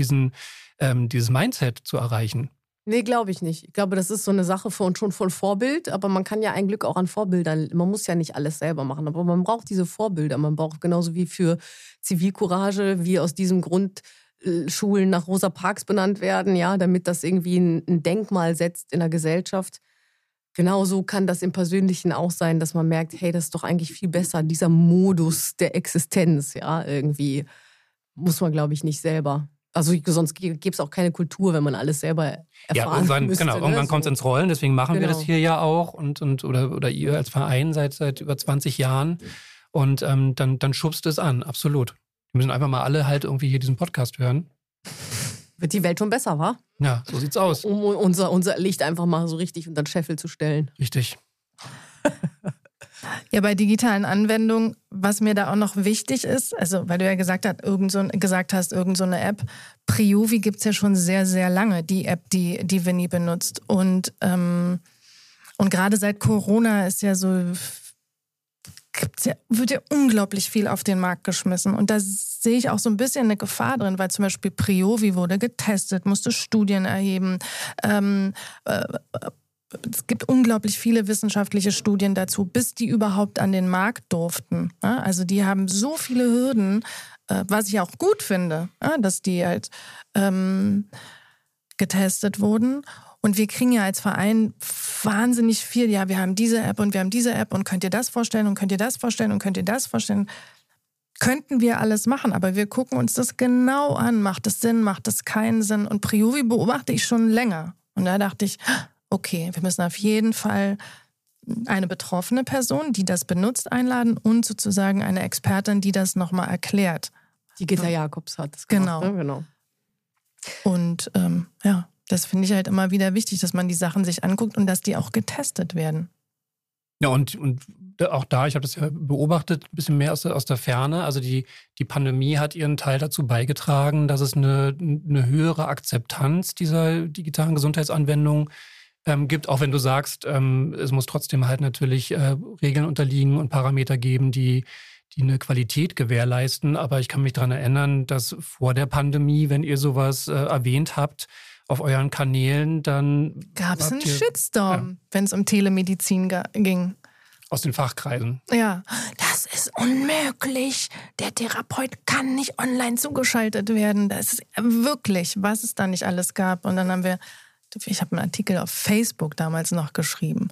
dieses Mindset zu erreichen. Nee, glaube ich nicht. Ich glaube, das ist so eine Sache schon von Vorbild, aber man kann ja ein Glück auch an Vorbildern, man muss ja nicht alles selber machen, aber man braucht diese Vorbilder, man braucht genauso wie für Zivilcourage, wie aus diesem Grund Schulen nach Rosa Parks benannt werden, ja, damit das irgendwie ein Denkmal setzt in der Gesellschaft. Genauso kann das im Persönlichen auch sein, dass man merkt, hey, das ist doch eigentlich viel besser, dieser Modus der Existenz, ja, irgendwie muss man, glaube ich, nicht selber. Also sonst gäbe es auch keine Kultur, wenn man alles selber erfahren müsste. Genau, irgendwann kommt es ins Rollen, deswegen machen wir das hier ja auch oder ihr als Verein seit über 20 Jahren und dann schubst es an, absolut. Wir müssen einfach mal alle halt irgendwie hier diesen Podcast hören. Wird die Welt schon besser, wa? Ja, so sieht's aus. Um unser Licht einfach mal so richtig unter den Scheffel zu stellen. Richtig. Ja, bei digitalen Anwendungen, was mir da auch noch wichtig ist, also weil du ja gesagt hast, irgend so eine App, Priovi gibt es ja schon sehr, sehr lange, die App, die Winnie benutzt. Und gerade seit Corona ist ja so, wird ja unglaublich viel auf den Markt geschmissen. Und da sehe ich auch so ein bisschen eine Gefahr drin, weil zum Beispiel Priovi wurde getestet, musste Studien erheben. Es gibt unglaublich viele wissenschaftliche Studien dazu, bis die überhaupt an den Markt durften. Also die haben so viele Hürden, was ich auch gut finde, dass die halt getestet wurden. Und wir kriegen ja als Verein wahnsinnig viel, ja, wir haben diese App und wir haben diese App und könnt ihr das vorstellen und könnt ihr das vorstellen und könnt ihr das vorstellen. Könnten wir alles machen, aber wir gucken uns das genau an. Macht es Sinn, macht es keinen Sinn? Und Priovi beobachte ich schon länger. Und da dachte ich, okay, wir müssen auf jeden Fall eine betroffene Person, die das benutzt, einladen und sozusagen eine Expertin, die das nochmal erklärt. Die Gitta Jakobs hat das gemacht. Genau. Ne? Genau. Und das finde ich halt immer wieder wichtig, dass man die Sachen sich anguckt und dass die auch getestet werden. Ja, und auch da, ich habe das ja beobachtet, ein bisschen mehr aus der Ferne. Also die Pandemie hat ihren Teil dazu beigetragen, dass es eine höhere Akzeptanz dieser digitalen Gesundheitsanwendung gibt, auch wenn du sagst, es muss trotzdem halt natürlich Regeln unterliegen und Parameter geben, die eine Qualität gewährleisten. Aber ich kann mich daran erinnern, dass vor der Pandemie, wenn ihr sowas erwähnt habt, auf euren Kanälen, dann gab es einen Shitstorm, wenn es um Telemedizin ging. Aus den Fachkreisen. Ja, das ist unmöglich. Der Therapeut kann nicht online zugeschaltet werden. Das ist wirklich, was es da nicht alles gab. Und dann ich habe einen Artikel auf Facebook damals noch geschrieben.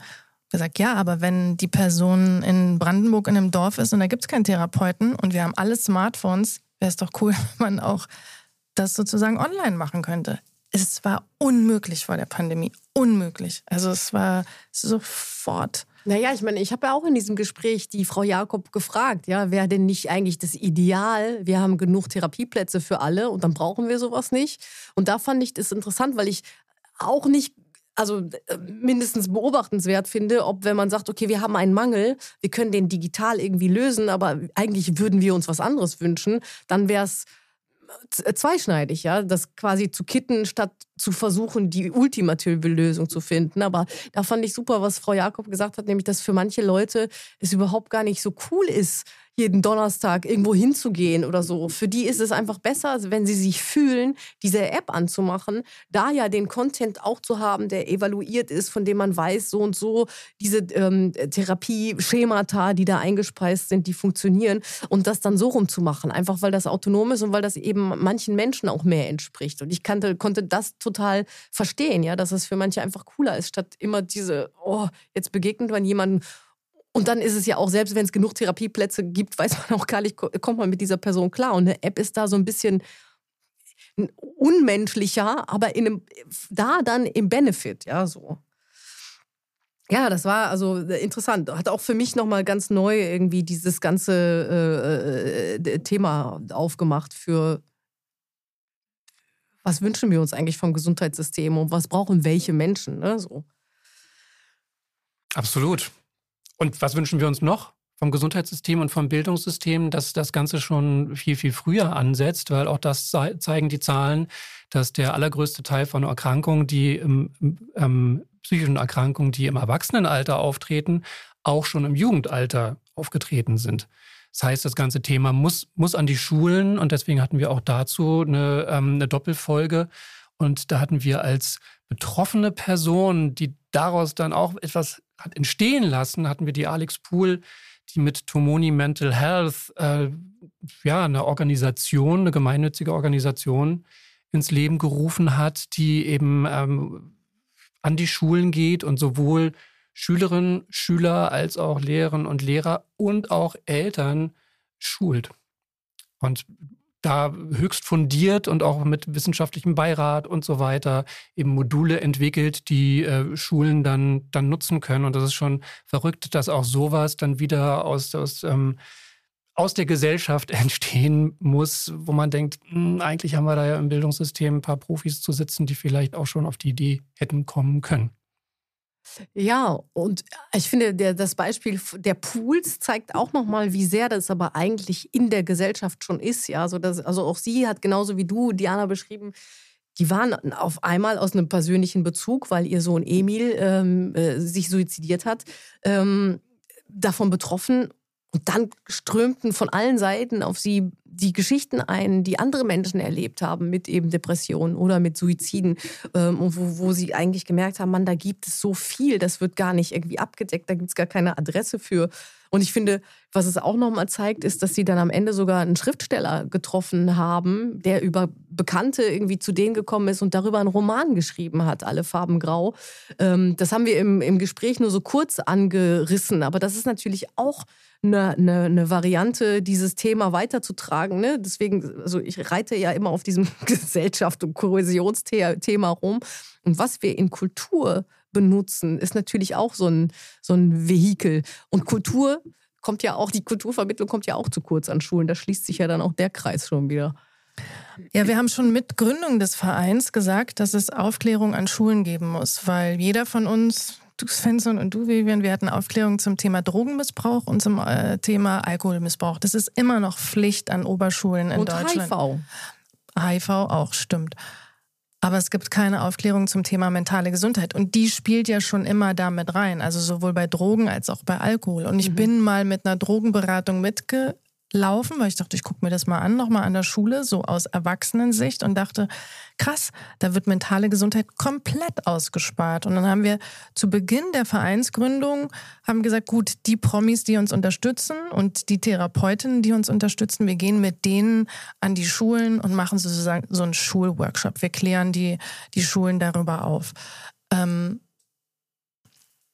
gesagt, ja, aber wenn die Person in Brandenburg in einem Dorf ist und da gibt es keinen Therapeuten und wir haben alle Smartphones, wäre es doch cool, wenn man auch das sozusagen online machen könnte. Es war unmöglich vor der Pandemie. Unmöglich. Also es war sofort. Naja, ich meine, ich habe ja auch in diesem Gespräch die Frau Jakob gefragt, ja, wäre denn nicht eigentlich das Ideal, wir haben genug Therapieplätze für alle und dann brauchen wir sowas nicht. Und da fand ich das interessant, weil ich auch nicht, also mindestens beobachtenswert finde, ob wenn man sagt, okay, wir haben einen Mangel, wir können den digital irgendwie lösen, aber eigentlich würden wir uns was anderes wünschen, dann wäre es zweischneidig, ja, das quasi zu kitten, statt zu versuchen, die ultimative Lösung zu finden. Aber da fand ich super, was Frau Jakob gesagt hat, nämlich, dass für manche Leute es überhaupt gar nicht so cool ist, jeden Donnerstag irgendwo hinzugehen oder so. Für die ist es einfach besser, wenn sie sich fühlen, diese App anzumachen, da ja den Content auch zu haben, der evaluiert ist, von dem man weiß, so und so, diese Therapie-Schemata, die da eingespeist sind, die funktionieren und das dann so rumzumachen, einfach weil das autonom ist und weil das eben manchen Menschen auch mehr entspricht. Und ich konnte das total verstehen, ja, dass es für manche einfach cooler ist, statt immer diese, oh, jetzt begegnet man jemandem. Und dann ist es ja auch, selbst wenn es genug Therapieplätze gibt, weiß man auch gar nicht, kommt man mit dieser Person klar. Und eine App ist da so ein bisschen unmenschlicher, aber dann im Benefit, ja, so. Ja, das war also interessant. Hat auch für mich nochmal ganz neu irgendwie dieses ganze Thema aufgemacht für, was wünschen wir uns eigentlich vom Gesundheitssystem und was brauchen welche Menschen, ne, so. Absolut. Und was wünschen wir uns noch vom Gesundheitssystem und vom Bildungssystem, dass das Ganze schon viel, viel früher ansetzt, weil auch das zeigen die Zahlen, dass der allergrößte Teil von Erkrankungen, die psychischen Erkrankungen, die im Erwachsenenalter auftreten, auch schon im Jugendalter aufgetreten sind. Das heißt, das ganze Thema muss an die Schulen und deswegen hatten wir auch dazu eine Doppelfolge. Und da hatten wir als betroffene Person, die daraus dann auch etwas hat entstehen lassen, hatten wir die Alex Pool, die mit Tomoni Mental Health eine Organisation, eine gemeinnützige Organisation ins Leben gerufen hat, die eben an die Schulen geht und sowohl Schülerinnen, Schüler als auch Lehrerinnen und Lehrer und auch Eltern schult. Und da höchst fundiert und auch mit wissenschaftlichem Beirat und so weiter eben Module entwickelt, die Schulen dann nutzen können. Und das ist schon verrückt, dass auch sowas dann wieder aus der Gesellschaft entstehen muss, wo man denkt, eigentlich haben wir da ja im Bildungssystem ein paar Profis zu sitzen, die vielleicht auch schon auf die Idee hätten kommen können. Ja, und ich finde, das Beispiel der Pools zeigt auch nochmal, wie sehr das aber eigentlich in der Gesellschaft schon ist. Ja? Also auch sie hat genauso wie du, Diana, beschrieben, die waren auf einmal aus einem persönlichen Bezug, weil ihr Sohn Emil sich suizidiert hat, davon betroffen. Und dann strömten von allen Seiten auf sie die Geschichten ein, die andere Menschen erlebt haben mit eben Depressionen oder mit Suiziden. Und wo sie eigentlich gemerkt haben, Mann, da gibt es so viel, das wird gar nicht irgendwie abgedeckt, da gibt es gar keine Adresse für. Und ich finde, was es auch nochmal zeigt, ist, dass sie dann am Ende sogar einen Schriftsteller getroffen haben, der über Bekannte irgendwie zu denen gekommen ist und darüber einen Roman geschrieben hat, Alle Farben Grau. Das haben wir im Gespräch nur so kurz angerissen, aber das ist natürlich auch eine Variante, dieses Thema weiterzutragen. Ne? Deswegen, also ich reite ja immer auf diesem Gesellschaft- und Kohäsionsthema rum. Und was wir in Kultur benutzen, ist natürlich auch so ein Vehikel. Und Kultur kommt ja auch, die Kulturvermittlung kommt ja auch zu kurz an Schulen. Da schließt sich ja dann auch der Kreis schon wieder. Ja, wir haben schon mit Gründung des Vereins gesagt, dass es Aufklärung an Schulen geben muss, weil jeder von uns, du Svensson und du, Vivian, wir hatten Aufklärung zum Thema Drogenmissbrauch und zum Thema Alkoholmissbrauch. Das ist immer noch Pflicht an Oberschulen in Deutschland. Und HIV auch, stimmt. Aber es gibt keine Aufklärung zum Thema mentale Gesundheit. Und die spielt ja schon immer damit rein. Also sowohl bei Drogen als auch bei Alkohol. Und ich bin mal mit einer Drogenberatung mitgelaufen, weil ich dachte, ich gucke mir das mal an, nochmal an der Schule, so aus Erwachsenensicht und dachte, krass, da wird mentale Gesundheit komplett ausgespart. Und dann haben wir zu Beginn der Vereinsgründung haben gesagt, gut, die Promis, die uns unterstützen und die Therapeutinnen, die uns unterstützen, wir gehen mit denen an die Schulen und machen sozusagen so einen Schulworkshop. Wir klären die Schulen darüber auf. Und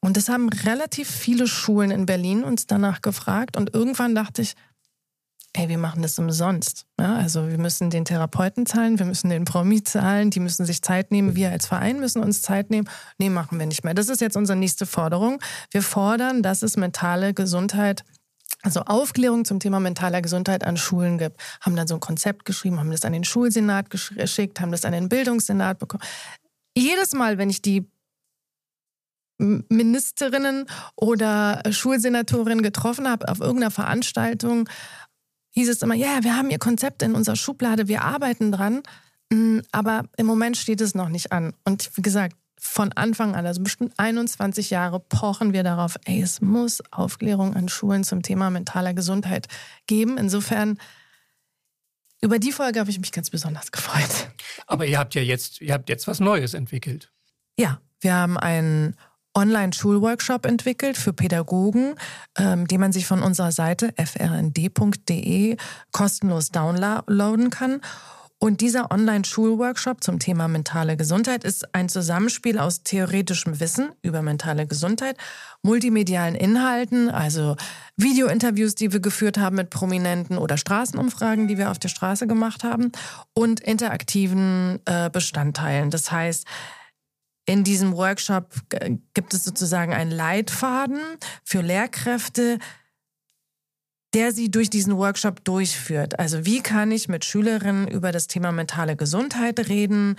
Und das haben relativ viele Schulen in Berlin uns danach gefragt. Und irgendwann dachte ich, wir machen das umsonst. Ja, also wir müssen den Therapeuten zahlen, wir müssen den Promi zahlen, die müssen sich Zeit nehmen, wir als Verein müssen uns Zeit nehmen. Nee, machen wir nicht mehr. Das ist jetzt unsere nächste Forderung. Wir fordern, dass es mentale Gesundheit, also Aufklärung zum Thema mentaler Gesundheit an Schulen gibt. Haben dann so ein Konzept geschrieben, haben das an den Schulsenat geschickt, haben das an den Bildungssenat bekommen. Jedes Mal, wenn ich die Ministerinnen oder Schulsenatorinnen getroffen habe auf irgendeiner Veranstaltung, hieß es immer, ja, wir haben Ihr Konzept in unserer Schublade, wir arbeiten dran, aber im Moment steht es noch nicht an. Und wie gesagt, von Anfang an, also bestimmt 21 Jahre, pochen wir darauf, es muss Aufklärung an Schulen zum Thema mentaler Gesundheit geben. Insofern, über die Folge habe ich mich ganz besonders gefreut. Aber ihr habt jetzt was Neues entwickelt. Ja, wir haben einen Online-Schulworkshop entwickelt für Pädagogen, den man sich von unserer Seite frnd.de kostenlos downloaden kann. Und dieser Online-Schulworkshop zum Thema mentale Gesundheit ist ein Zusammenspiel aus theoretischem Wissen über mentale Gesundheit, multimedialen Inhalten, also Videointerviews, die wir geführt haben mit Prominenten oder Straßenumfragen, die wir auf der Straße gemacht haben, und interaktiven Bestandteilen. Das heißt, in diesem Workshop gibt es sozusagen einen Leitfaden für Lehrkräfte, der sie durch diesen Workshop durchführt. Also wie kann ich mit Schülerinnen über das Thema mentale Gesundheit reden?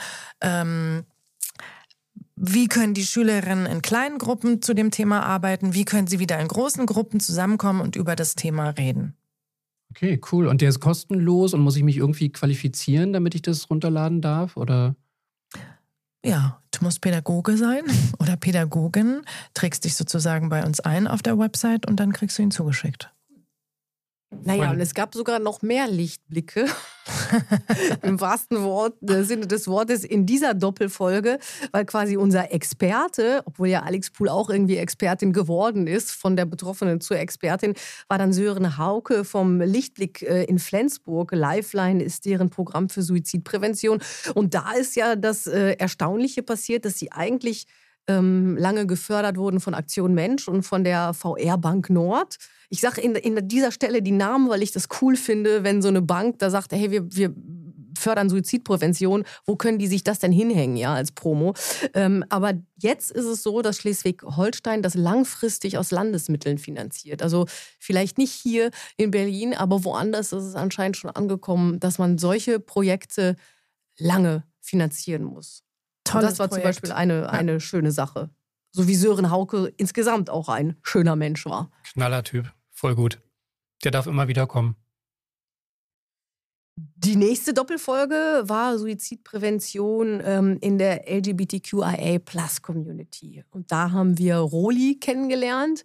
Wie können die Schülerinnen in kleinen Gruppen zu dem Thema arbeiten? Wie können sie wieder in großen Gruppen zusammenkommen und über das Thema reden? Okay, cool. Und der ist kostenlos und muss ich mich irgendwie qualifizieren, damit ich das runterladen darf? Oder? Ja, du musst Pädagoge sein oder Pädagogin, trägst dich sozusagen bei uns ein auf der Website und dann kriegst du ihn zugeschickt. Naja, und es gab sogar noch mehr Lichtblicke, im wahrsten Sinne des Wortes, in dieser Doppelfolge, weil quasi unser Experte, obwohl ja Alex Puhl auch irgendwie Expertin geworden ist, von der Betroffenen zur Expertin, war dann Sören Hauke vom Lichtblick in Flensburg. Lifeline ist deren Programm für Suizidprävention. Und da ist ja das Erstaunliche passiert, dass sie eigentlich lange gefördert wurden von Aktion Mensch und von der VR Bank Nord. Ich sage in dieser Stelle die Namen, weil ich das cool finde, wenn so eine Bank da sagt, hey, wir fördern Suizidprävention, wo können die sich das denn hinhängen, ja, als Promo? Aber jetzt ist es so, dass Schleswig-Holstein das langfristig aus Landesmitteln finanziert. Also vielleicht nicht hier in Berlin, aber woanders ist es anscheinend schon angekommen, dass man solche Projekte lange finanzieren muss. Tolles das war Projekt. zum Beispiel eine schöne Sache. So wie Sören Hauke insgesamt auch ein schöner Mensch war. Knaller Typ, voll gut. Der darf immer wieder kommen. Die nächste Doppelfolge war Suizidprävention in der LGBTQIA+-Community. Und da haben wir Roli kennengelernt,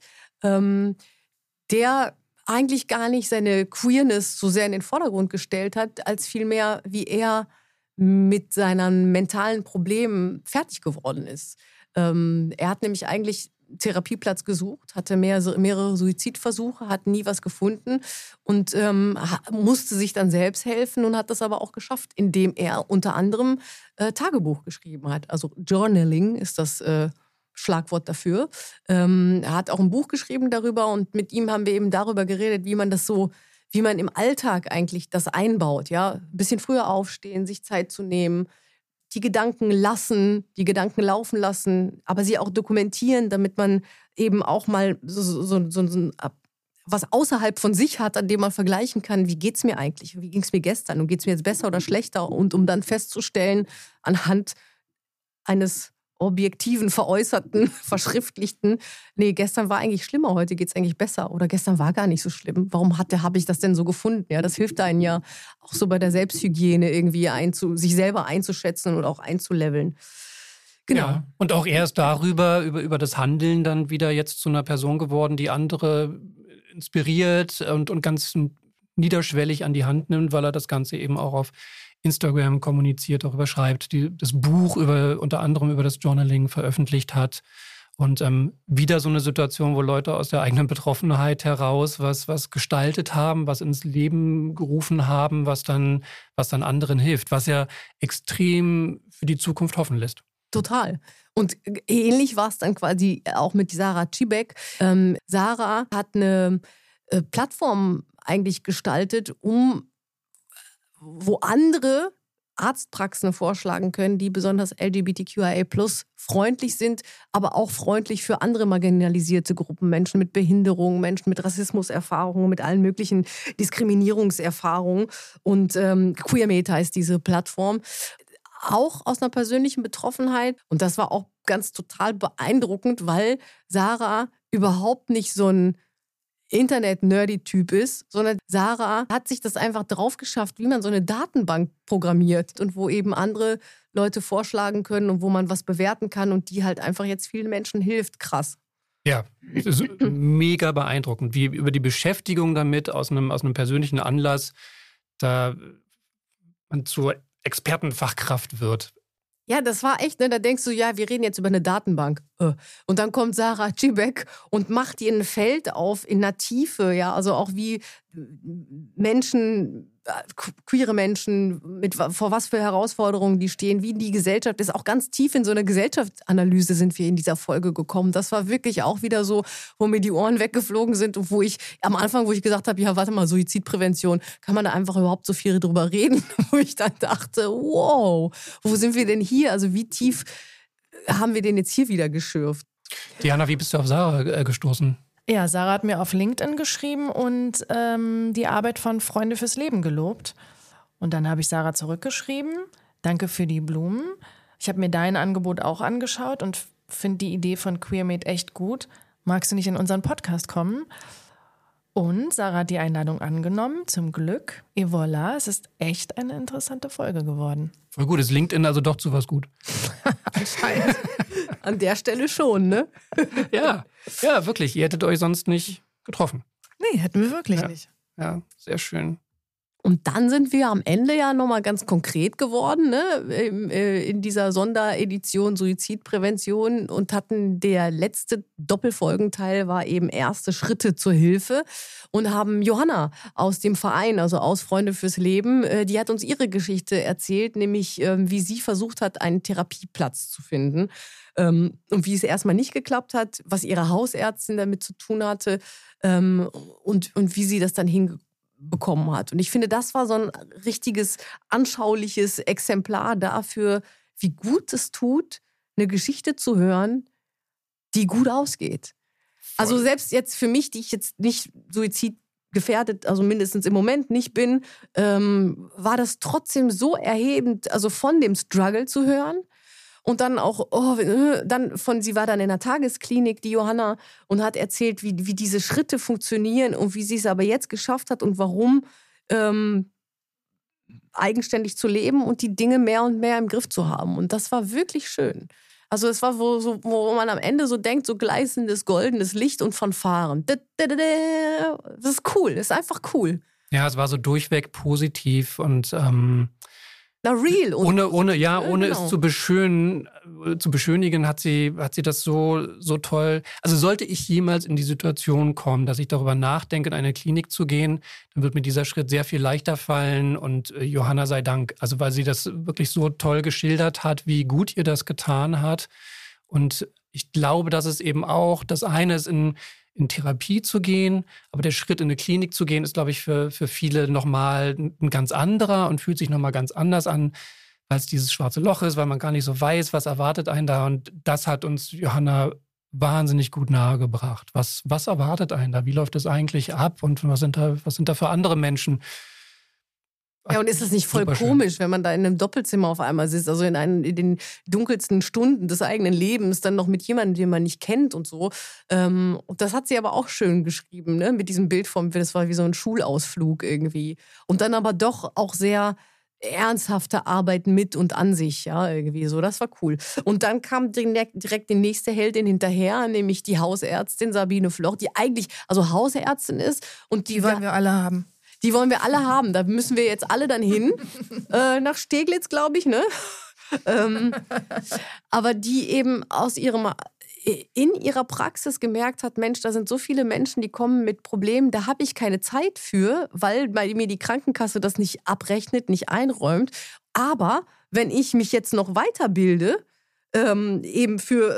der eigentlich gar nicht seine Queerness so sehr in den Vordergrund gestellt hat, als vielmehr, wie er mit seinen mentalen Problemen fertig geworden ist. Er hat nämlich eigentlich Therapieplatz gesucht, hatte mehrere Suizidversuche, hat nie was gefunden und musste sich dann selbst helfen und hat das aber auch geschafft, indem er unter anderem Tagebuch geschrieben hat. Also Journaling ist das Schlagwort dafür. Er hat auch ein Buch geschrieben darüber und mit ihm haben wir eben darüber geredet, wie man im Alltag eigentlich das einbaut. Ja? Ein bisschen früher aufstehen, sich Zeit zu nehmen, die Gedanken laufen lassen, aber sie auch dokumentieren, damit man eben auch mal so was außerhalb von sich hat, an dem man vergleichen kann, wie geht's mir eigentlich, wie ging es mir gestern und geht es mir jetzt besser oder schlechter, und um dann festzustellen, anhand eines objektiven, veräußerten, verschriftlichten, nee, gestern war eigentlich schlimmer, heute geht es eigentlich besser oder gestern war gar nicht so schlimm. Warum habe ich das denn so gefunden? Ja, das hilft einem ja auch so bei der Selbsthygiene irgendwie sich selber einzuschätzen und auch einzuleveln. Genau. Ja, und auch er ist darüber, über das Handeln dann wieder jetzt zu einer Person geworden, die andere inspiriert und ganz niederschwellig an die Hand nimmt, weil er das Ganze eben auch auf Instagram kommuniziert, darüber schreibt, das Buch unter anderem über das Journaling veröffentlicht hat. Und wieder so eine Situation, wo Leute aus der eigenen Betroffenheit heraus was gestaltet haben, was ins Leben gerufen haben, was dann anderen hilft, was ja extrem für die Zukunft hoffen lässt. Total. Und ähnlich war es dann quasi auch mit Sarah Cibek. Sarah hat eine Plattform eigentlich gestaltet, wo andere Arztpraxen vorschlagen können, die besonders LGBTQIA+ freundlich sind, aber auch freundlich für andere marginalisierte Gruppen, Menschen mit Behinderung, Menschen mit Rassismuserfahrungen, mit allen möglichen Diskriminierungserfahrungen. Und Queermate heißt diese Plattform. Auch aus einer persönlichen Betroffenheit. Und das war auch ganz total beeindruckend, weil Sarah überhaupt nicht so ein Internet-Nerdy-Typ ist, sondern Sarah hat sich das einfach drauf geschafft, wie man so eine Datenbank programmiert und wo eben andere Leute vorschlagen können und wo man was bewerten kann und die halt einfach jetzt vielen Menschen hilft. Krass. Ja, das ist mega beeindruckend, wie über die Beschäftigung damit aus einem persönlichen Anlass da man zur Expertenfachkraft wird. Ja, das war echt, ne? Da denkst du, ja, wir reden jetzt über eine Datenbank. Und dann kommt Sarah Cibek und macht ihr ein Feld auf in einer Tiefe, ja, also auch wie Menschen, queere Menschen, vor was für Herausforderungen die stehen, wie die Gesellschaft ist. Auch ganz tief in so eine Gesellschaftsanalyse sind wir in dieser Folge gekommen. Das war wirklich auch wieder so, wo mir die Ohren weggeflogen sind und wo ich am Anfang, wo ich gesagt habe, ja, warte mal, Suizidprävention, kann man da einfach überhaupt so viel drüber reden? Wo ich dann dachte, wow, wo sind wir denn hier? Also wie tief haben wir den jetzt hier wieder geschürft? Diana, wie bist du auf Sarah gestoßen? Ja, Sarah hat mir auf LinkedIn geschrieben und die Arbeit von Freunde fürs Leben gelobt. Und dann habe ich Sarah zurückgeschrieben. Danke für die Blumen. Ich habe mir dein Angebot auch angeschaut und finde die Idee von Queermate echt gut. Magst du nicht in unseren Podcast kommen? Und Sarah hat die Einladung angenommen, zum Glück. Et voilà, es ist echt eine interessante Folge geworden. Voll gut, ist LinkedIn also doch zu was gut. Anscheinend. An der Stelle schon, ne? Ja, wirklich. Ihr hättet euch sonst nicht getroffen. Nee, hätten wir wirklich nicht. Ja, sehr schön. Und dann sind wir am Ende ja nochmal ganz konkret geworden, ne? In dieser Sonderedition Suizidprävention und hatten der letzte Doppelfolgenteil war eben erste Schritte zur Hilfe und haben Johanna aus dem Verein, also aus Freunde fürs Leben, die hat uns ihre Geschichte erzählt, nämlich wie sie versucht hat, einen Therapieplatz zu finden und wie es erstmal nicht geklappt hat, was ihre Hausärztin damit zu tun hatte und wie sie das dann hinbekommen hat. Und ich finde, das war so ein richtiges, anschauliches Exemplar dafür, wie gut es tut, eine Geschichte zu hören, die gut ausgeht. Voll. Also selbst jetzt für mich, die ich jetzt nicht suizidgefährdet, also mindestens im Moment nicht bin, war das trotzdem so erhebend, also von dem Struggle zu hören. Und dann auch, sie war dann in der Tagesklinik, die Johanna, und hat erzählt, wie diese Schritte funktionieren und wie sie es aber jetzt geschafft hat und warum eigenständig zu leben und die Dinge mehr und mehr im Griff zu haben. Und das war wirklich schön. Also es war wo man am Ende so denkt, so gleißendes, goldenes Licht und Fanfaren. Das ist cool, das ist einfach cool. Ja, es war so durchweg positiv und real. Ohne genau. es zu beschönigen, hat sie das so toll. Also sollte ich jemals in die Situation kommen, dass ich darüber nachdenke, in eine Klinik zu gehen, dann wird mir dieser Schritt sehr viel leichter fallen und Johanna sei Dank. Also weil sie das wirklich so toll geschildert hat, wie gut ihr das getan hat. Und ich glaube, dass es eben auch, das eine ist in Therapie zu gehen, aber der Schritt in eine Klinik zu gehen, ist, glaube ich, für viele nochmal ein ganz anderer und fühlt sich nochmal ganz anders an, weil es dieses schwarze Loch ist, weil man gar nicht so weiß, was erwartet einen da. Und das hat uns Johanna wahnsinnig gut nahegebracht. Was erwartet einen da? Wie läuft das eigentlich ab? Und was sind da für andere Menschen? Ja, und ist das nicht voll komisch, wenn man da in einem Doppelzimmer auf einmal sitzt, also in den dunkelsten Stunden des eigenen Lebens, dann noch mit jemandem, den man nicht kennt und so. Und das hat sie aber auch schön geschrieben, ne? Mit diesem Bild das war wie so ein Schulausflug irgendwie. Und dann aber doch auch sehr ernsthafte Arbeit mit und an sich, ja, irgendwie so. Das war cool. Und dann kam direkt die nächste Heldin hinterher, nämlich die Hausärztin Sabine Floch, die eigentlich Hausärztin ist. Und die wollen wir alle haben. Die wollen wir alle haben. Da müssen wir jetzt alle dann hin. Nach Steglitz, glaube ich, ne? Aber die eben in ihrer Praxis gemerkt hat, Mensch, da sind so viele Menschen, die kommen mit Problemen, da habe ich keine Zeit für, weil mir die Krankenkasse das nicht abrechnet, nicht einräumt. Aber wenn ich mich jetzt noch weiterbilde, eben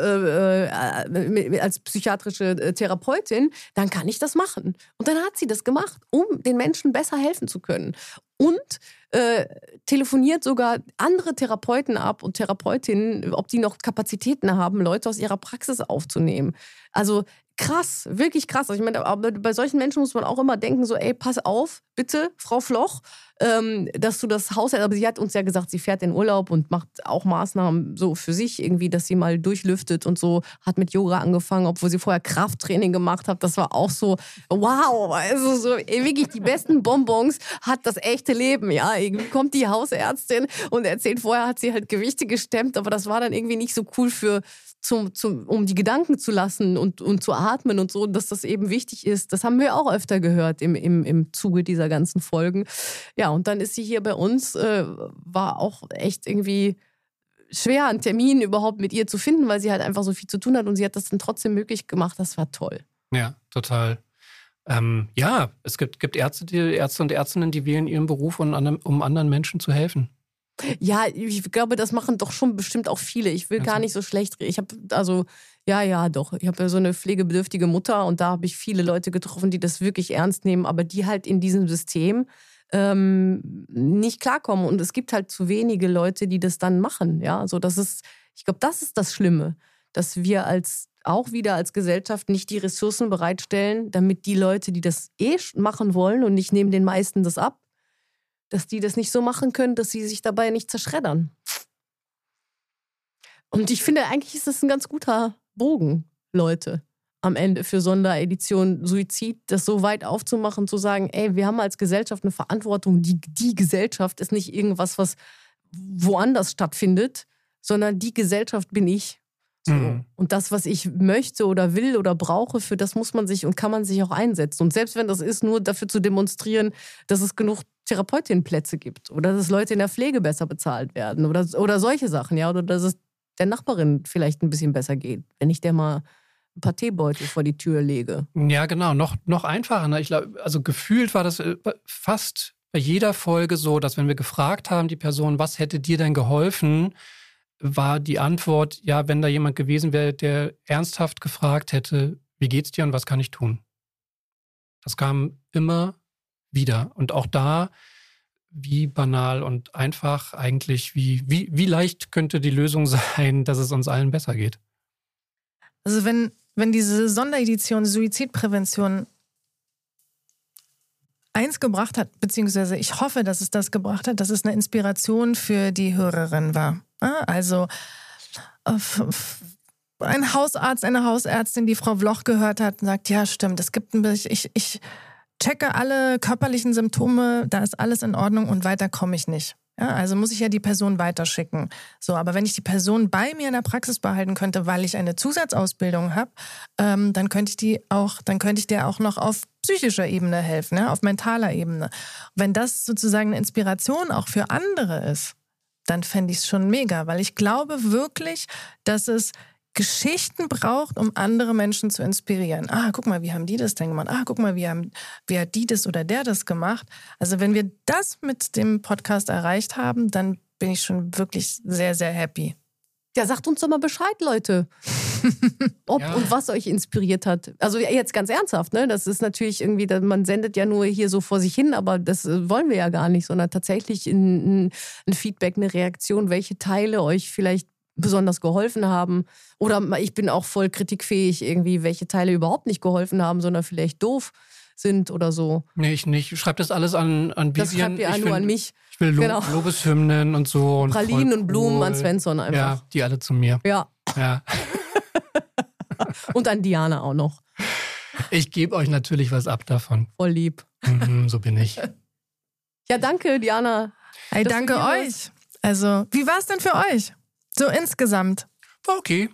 als psychiatrische Therapeutin, dann kann ich das machen. Und dann hat sie das gemacht, um den Menschen besser helfen zu können. Und telefoniert sogar andere Therapeuten ab und Therapeutinnen, ob die noch Kapazitäten haben, Leute aus ihrer Praxis aufzunehmen. Also krass, wirklich krass. Also ich meine, aber bei solchen Menschen muss man auch immer denken, so, ey, pass auf, bitte, Frau Floch, dass du das Haus, aber sie hat uns ja gesagt, sie fährt in Urlaub und macht auch Maßnahmen so für sich irgendwie, dass sie mal durchlüftet und so, hat mit Yoga angefangen, obwohl sie vorher Krafttraining gemacht hat. Das war auch so, wow, also so wirklich die besten Bonbons hat das echte Leben, ja. Irgendwie kommt die Hausärztin und erzählt, vorher hat sie halt Gewichte gestemmt, aber das war dann irgendwie nicht so cool um die Gedanken zu lassen und zu atmen und so, dass das eben wichtig ist. Das haben wir auch öfter gehört im Zuge dieser ganzen Folgen. Ja, und dann ist sie hier bei uns, war auch echt irgendwie schwer, einen Termin überhaupt mit ihr zu finden, weil sie halt einfach so viel zu tun hat und sie hat das dann trotzdem möglich gemacht. Das war toll. Ja, total. Ja, es gibt Ärzte und Ärztinnen, die wählen ihren Beruf, um anderen Menschen zu helfen. Ja, ich glaube, das machen doch schon bestimmt auch viele. Ich will gar nicht so schlecht reden. Ich habe doch. Ich habe ja so eine pflegebedürftige Mutter und da habe ich viele Leute getroffen, die das wirklich ernst nehmen, aber die halt in diesem System nicht klarkommen. Und es gibt halt zu wenige Leute, die das dann machen. Ja, also ich glaube, das ist das Schlimme, dass wir als Gesellschaft nicht die Ressourcen bereitstellen, damit die Leute, die das machen wollen und nicht nehmen den meisten das ab, dass die das nicht so machen können, dass sie sich dabei nicht zerschreddern. Und ich finde, eigentlich ist das ein ganz guter Bogen, Leute, am Ende für Sonderedition Suizid, das so weit aufzumachen, zu sagen, ey, wir haben als Gesellschaft eine Verantwortung. Die Gesellschaft ist nicht irgendwas, was woanders stattfindet, sondern die Gesellschaft bin ich. So. Und das, was ich möchte oder will oder brauche, für das muss man sich und kann man sich auch einsetzen. Und selbst wenn das ist, nur dafür zu demonstrieren, dass es genug Therapeutinnenplätze gibt oder dass Leute in der Pflege besser bezahlt werden oder solche Sachen, ja, oder dass es der Nachbarin vielleicht ein bisschen besser geht, wenn ich der mal ein paar Teebeutel vor die Tür lege. Ja, genau, noch einfacher. Ne? Ich glaube, also gefühlt war das fast bei jeder Folge so, dass wenn wir gefragt haben, die Person, was hätte dir denn geholfen, war die Antwort, ja, wenn da jemand gewesen wäre, der ernsthaft gefragt hätte, wie geht's dir und was kann ich tun? Das kam immer wieder. Und auch da, wie banal und einfach eigentlich, wie leicht könnte die Lösung sein, dass es uns allen besser geht? Also wenn diese Sonderedition Suizidprävention eins gebracht hat, beziehungsweise ich hoffe, dass es das gebracht hat, dass es eine Inspiration für die Hörerin war. Also ein Hausarzt, eine Hausärztin, die Frau Vloch gehört hat und sagt, ja stimmt, es gibt ein bisschen, ich checke alle körperlichen Symptome, da ist alles in Ordnung und weiter komme ich nicht. Ja, also muss ich ja die Person weiterschicken. So, aber wenn ich die Person bei mir in der Praxis behalten könnte, weil ich eine Zusatzausbildung habe, dann könnte ich der auch noch auf psychischer Ebene helfen, ja, auf mentaler Ebene. Wenn das sozusagen eine Inspiration auch für andere ist, dann fände ich es schon mega, weil ich glaube wirklich, dass es Geschichten braucht, um andere Menschen zu inspirieren. Guck mal, wie haben die das denn gemacht? Guck mal, wie hat die das oder der das gemacht? Also wenn wir das mit dem Podcast erreicht haben, dann bin ich schon wirklich sehr, sehr happy. Ja, sagt uns doch mal Bescheid, Leute. Ob und was euch inspiriert hat. Also jetzt ganz ernsthaft, ne? Das ist natürlich irgendwie, man sendet ja nur hier so vor sich hin, aber das wollen wir ja gar nicht, sondern tatsächlich ein Feedback, eine Reaktion, welche Teile euch vielleicht besonders geholfen haben. Oder ich bin auch voll kritikfähig irgendwie, welche Teile überhaupt nicht geholfen haben, sondern vielleicht doof sind oder so. Nee, ich nicht. Schreibt das alles an Vivian. Das schreibt ihr nur an mich. Ich will Genau. Lobeshymnen und so. Und Pralinen und Blumen an Svensson einfach. Ja, die alle zu mir. Ja. Und an Diana auch noch. Ich gebe euch natürlich was ab davon. Voll lieb. So bin ich. Ja, danke, Diana. Hey, danke euch. Also, wie war es denn für euch? So insgesamt. War okay.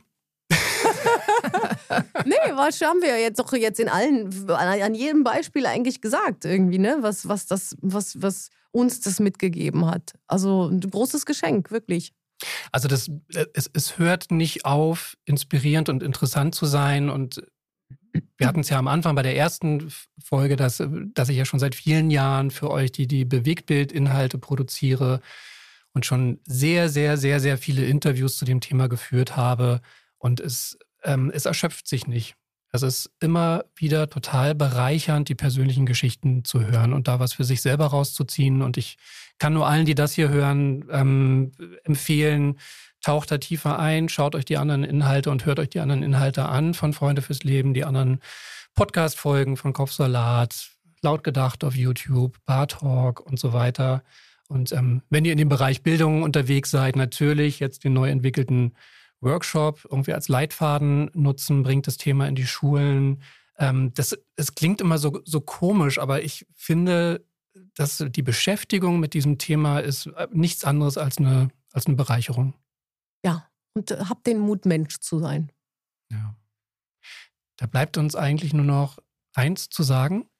Nee, was haben wir jetzt an jedem Beispiel eigentlich gesagt, irgendwie, ne? Was uns das mitgegeben hat. Also ein großes Geschenk, wirklich. Also es hört nicht auf, inspirierend und interessant zu sein. Und wir hatten es ja am Anfang bei der ersten Folge, dass ich ja schon seit vielen Jahren für euch die Bewegtbildinhalte produziere. und schon sehr, sehr, sehr, sehr viele Interviews zu dem Thema geführt habe. Und es erschöpft sich nicht. Es ist immer wieder total bereichernd, die persönlichen Geschichten zu hören und da was für sich selber rauszuziehen. Und ich kann nur allen, die das hier hören, empfehlen, taucht da tiefer ein, schaut euch die anderen Inhalte und hört euch die anderen Inhalte an von Freunde fürs Leben, die anderen Podcast-Folgen von Kopfsalat, Lautgedacht auf YouTube, Bartalk und so weiter. Und wenn ihr in dem Bereich Bildung unterwegs seid, natürlich jetzt den neu entwickelten Workshop irgendwie als Leitfaden nutzen, bringt das Thema in die Schulen. Es klingt immer so komisch, aber ich finde, dass die Beschäftigung mit diesem Thema ist nichts anderes als eine Bereicherung. Ja, und habt den Mut, Mensch zu sein. Ja. Da bleibt uns eigentlich nur noch eins zu sagen.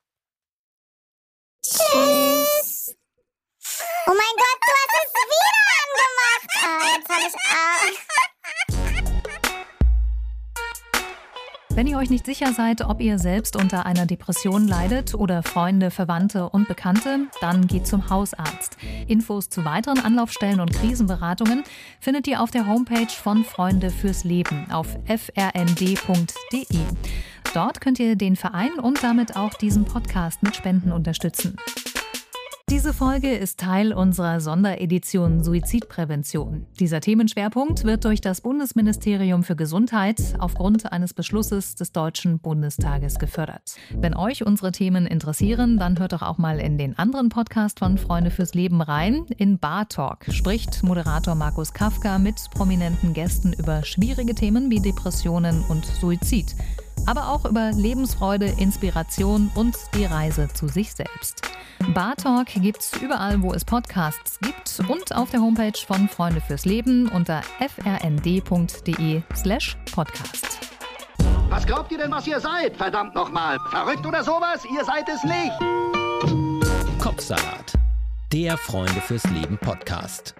Tschüss. Oh mein Gott, du hast es wieder angemacht. Jetzt habe ich Wenn ihr euch nicht sicher seid, ob ihr selbst unter einer Depression leidet oder Freunde, Verwandte und Bekannte, dann geht zum Hausarzt. Infos zu weiteren Anlaufstellen und Krisenberatungen findet ihr auf der Homepage von Freunde fürs Leben auf frnd.de. Dort könnt ihr den Verein und damit auch diesen Podcast mit Spenden unterstützen. Diese Folge ist Teil unserer Sonderedition Suizidprävention. Dieser Themenschwerpunkt wird durch das Bundesministerium für Gesundheit aufgrund eines Beschlusses des Deutschen Bundestages gefördert. Wenn euch unsere Themen interessieren, dann hört doch auch mal in den anderen Podcast von Freunde fürs Leben rein. In Bartalk spricht Moderator Markus Kafka mit prominenten Gästen über schwierige Themen wie Depressionen und Suizid. Aber auch über Lebensfreude, Inspiration und die Reise zu sich selbst. Bartalk gibt's überall, wo es Podcasts gibt und auf der Homepage von Freunde fürs Leben unter frnd.de/podcast. Was glaubt ihr denn, was ihr seid? Verdammt nochmal. Verrückt oder sowas? Ihr seid es nicht. Kopfsalat, der Freunde fürs Leben Podcast.